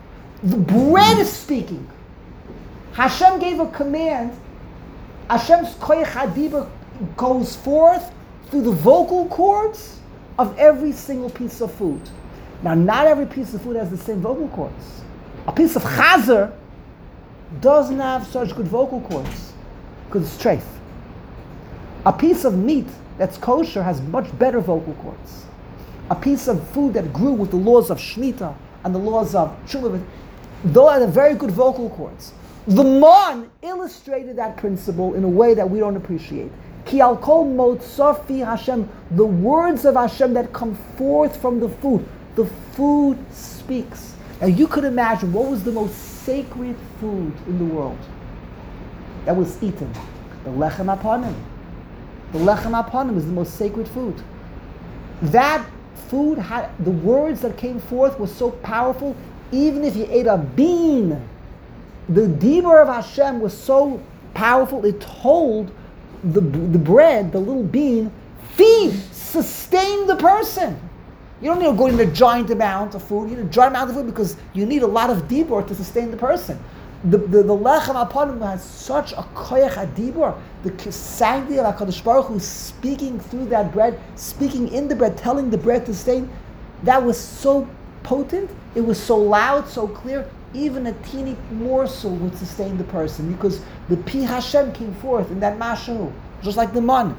The bread is speaking. Hashem gave a command. Hashem's koyach hadibur goes forth through the vocal cords of every single piece of food. Now, not every piece of food has the same vocal cords. A piece of chazer doesn't have such good vocal cords because it's treif. A piece of meat that's kosher has much better vocal cords. A piece of food that grew with the laws of Shemitah and the laws of Truma, those are the very good vocal cords. The man illustrated that principle in a way that we don't appreciate. Ki al kol motzafi Hashem, the words of Hashem that come forth from the food speaks. Now you could imagine what was the most sacred food in the world that was eaten. The lechem apanim. The lechem apanim is the most sacred food. That food had, the words that came forth were so powerful, even if you ate a bean, the dibur of Hashem was so powerful, it told the bread, the little bean, feed, sustain the person. You don't need to go in a giant amount of food. You need a giant amount of food because you need a lot of dibur to sustain the person. The lechem apanim has such a koyach adibur, the sanctity of HaKadosh Baruch Hu speaking through that bread, speaking in the bread, telling the bread to sustain. That was so potent. It was so loud, so clear. Even a teeny morsel would sustain the person because the Pi Hashem came forth in that mashu, just like the man.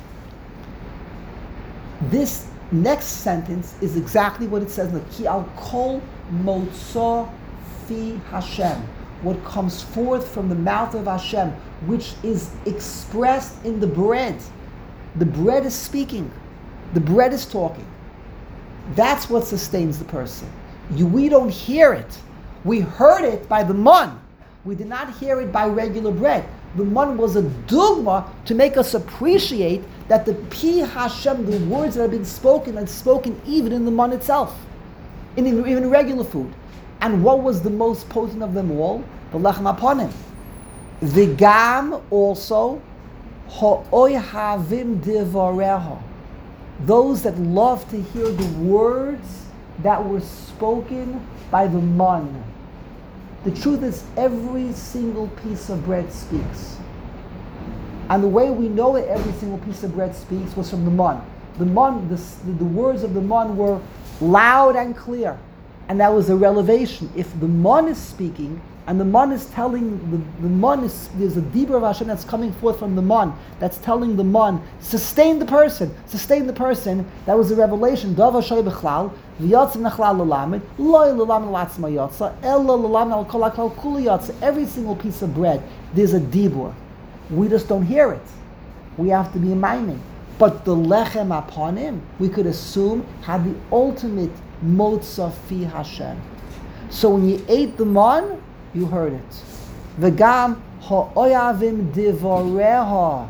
This next sentence is exactly what it says in the Ki al kol motza fi Hashem, what comes forth from the mouth of Hashem, which is expressed in the bread. The bread is speaking. The bread is talking. That's what sustains the person. We don't hear it. We heard it by the man. We did not hear it by regular bread. The man was a dogma to make us appreciate that the Pi Hashem, the words that have been spoken, are spoken even in the man itself, even regular food. And what was the most potent of them all? The lechem apanim. The gam also, ha'oy havim divareha. Those that love to hear the words that were spoken by the man. The truth is, every single piece of bread speaks. And the way we know that every single piece of bread speaks was from the man. The man, the words of the man were loud and clear. And that was a revelation. If the man is speaking, and the man is telling, the man is, there's a dibur of Hashem that's coming forth from the man, that's telling the man, sustain the person, that was a revelation. Davar shoy b'chlal, v'yatzim nachlal l'lamed, loy l'lamed l'latzma yatsa, ella l'lamed al kol ha'klal kuli yatsa. Every single piece of bread, there's a dibur. We just don't hear it. We have to be miming. But the lechem apanim, we could assume, had the ultimate motza fi Hashem. So when you ate the man, you heard it. V'gam ha'oyavim divareha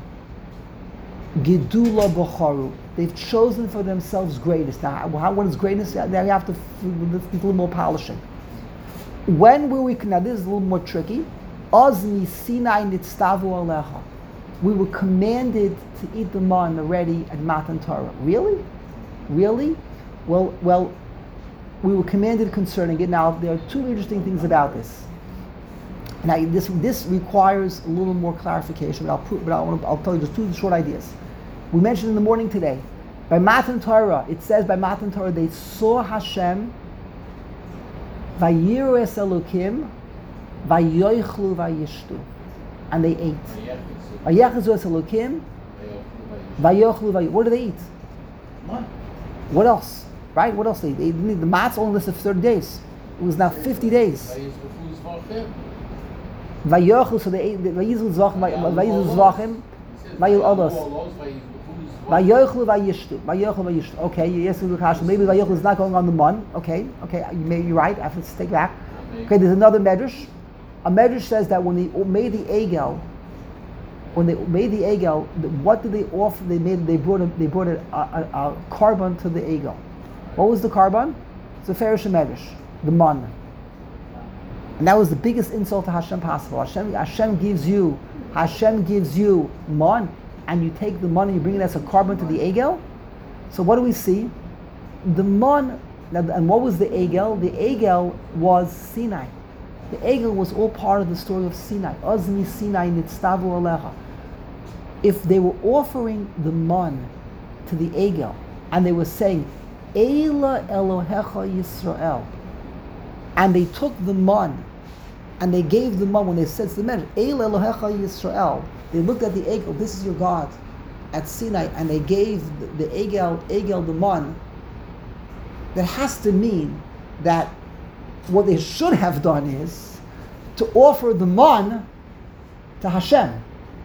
gidula b'charu. They've chosen for themselves greatness. Now, what is greatness? Now you have to, let's get a little more polishing. When were we, now this is a little more tricky. Az mi Sinai nitztavu alecha. We were commanded to eat the man already at Matan Torah. Really? Well, we were commanded concerning it. Now, there are two interesting things about this. Now, this requires a little more clarification, but I'll tell you just two short ideas. We mentioned in the morning today, by Matan Torah, it says by Matan Torah, they saw Hashem, vayiru es Elokim, vayoichlu vayishtu, and they ate. Vayechazu es Elokim, vayoichlu vayishtu. What do they eat? What else? Right? What else? They the matzah only listed 30 days. It was now 50 days. Vayochlu, so they ate. Vayizu zvachim, vayil odos. Vayochlu vayishtu. Okay, yes, maybe vayochlu is not going on the man. Okay, you're right. I have to take back. Okay, there's another medrash. A medrash says that when they made the egel, what did they offer? They brought a carbon to the egel. What was the carbon? It's a Farish medrash, the man. And that was the biggest insult to Hashem possible. Hashem gives you man, and you take the man and you bring it as a carbon to the egel. So what do we see? The man, and what was the egel? The egel was Sinai. The egel was all part of the story of Sinai. Ozni Sinai nitztavu alecha. If they were offering the man to the egel, and they were saying, Eila Elohecha Yisrael, and they took the man, and they gave the man, when they said to the men, Eila Elohecha Yisrael, they looked at the egel, this is your God, at Sinai, and they gave the egel the man, that has to mean that what they should have done is to offer the man to Hashem.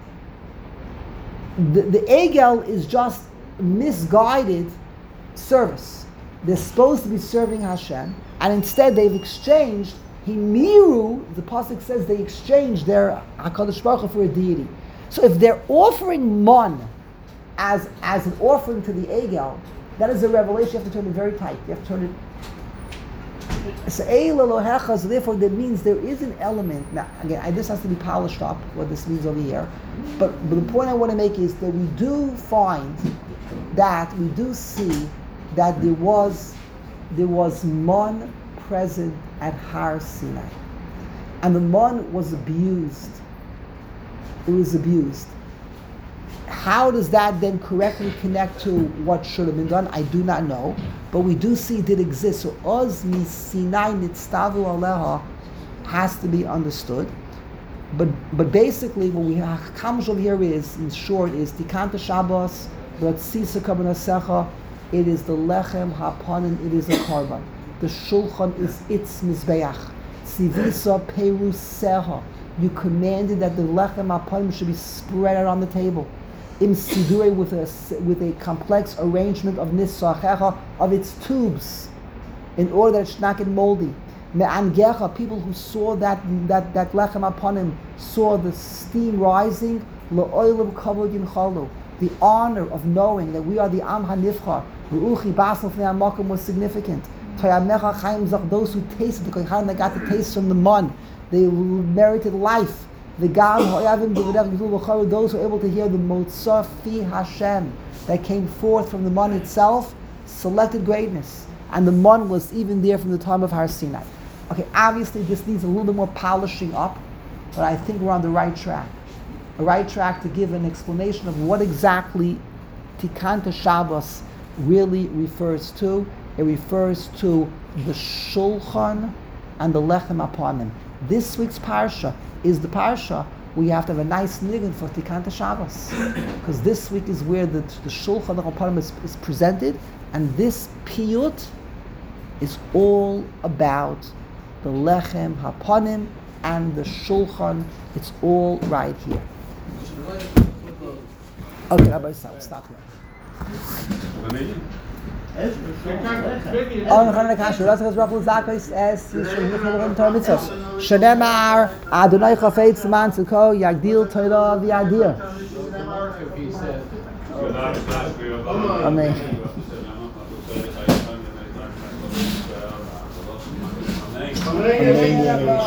The egel is just misguided service. They're supposed to be serving Hashem, and instead they've exchanged Himiru. The pasuk says they exchanged their Hakadosh Baruch Hu for a deity. So if they're offering man as an offering to the egel, that is a revelation. You have to turn it very tight. You have to turn it. So therefore that means there is an element. Now again, this has to be polished up, what this means over here. But the point I want to make is that we do see that there was man present at Har Sinai. And the man was abused. It was abused. How does that then correctly connect to what should have been done? I do not know. But we do see it did exist. So Oz mi Sinai nitztavu aleha has to be understood. But basically what we comes over here is, in short, is Tikanta Shabbos, Ratzisa Kabanasecha, it is the Lechem Hapanim, it is a korban. The Shulchan is its Mizbeach. Tzivisa Perus Seha. You commanded that the Lechem Hapanim should be spread out on the table. Im Sidure with a complex arrangement of Nisachecha, of its tubes, in order that it should not get moldy. Me'angecha, people who saw that Lechem Hapanim, saw the steam rising, La'oilam Kavod Yinchalu. The honor of knowing that we are the Am HaNivchar, Ru'uchi Basel Fnei HaMakom was significant. Toyamecha Chaim Zach, those who tasted the Kohanim, they got the taste from the man, they merited life. The Gam Ho'yavim D'V'dech, those who were able to hear the Motzah Fi Hashem that came forth from the man itself, selected greatness. And the man was even there from the time of Har Sinai. Okay, obviously this needs a little bit more polishing up, but I think we're on the right track. A right track to give an explanation of what exactly Tikanta Shabbos really refers to. It refers to the Shulchan and the Lechem Hapanim. This week's parsha is the parsha where you have to have a nice nigun for Tikanta Shabbos, because this week is where the Shulchan and the Hapanim is presented, and this piyut is all about the Lechem Hapanim and the Shulchan. It's all right here. Okay, Rabbi Sam, stop here. Shenemar Adonai Chafetz Man Tziko Yagdil Torah V'Yadir. Amen.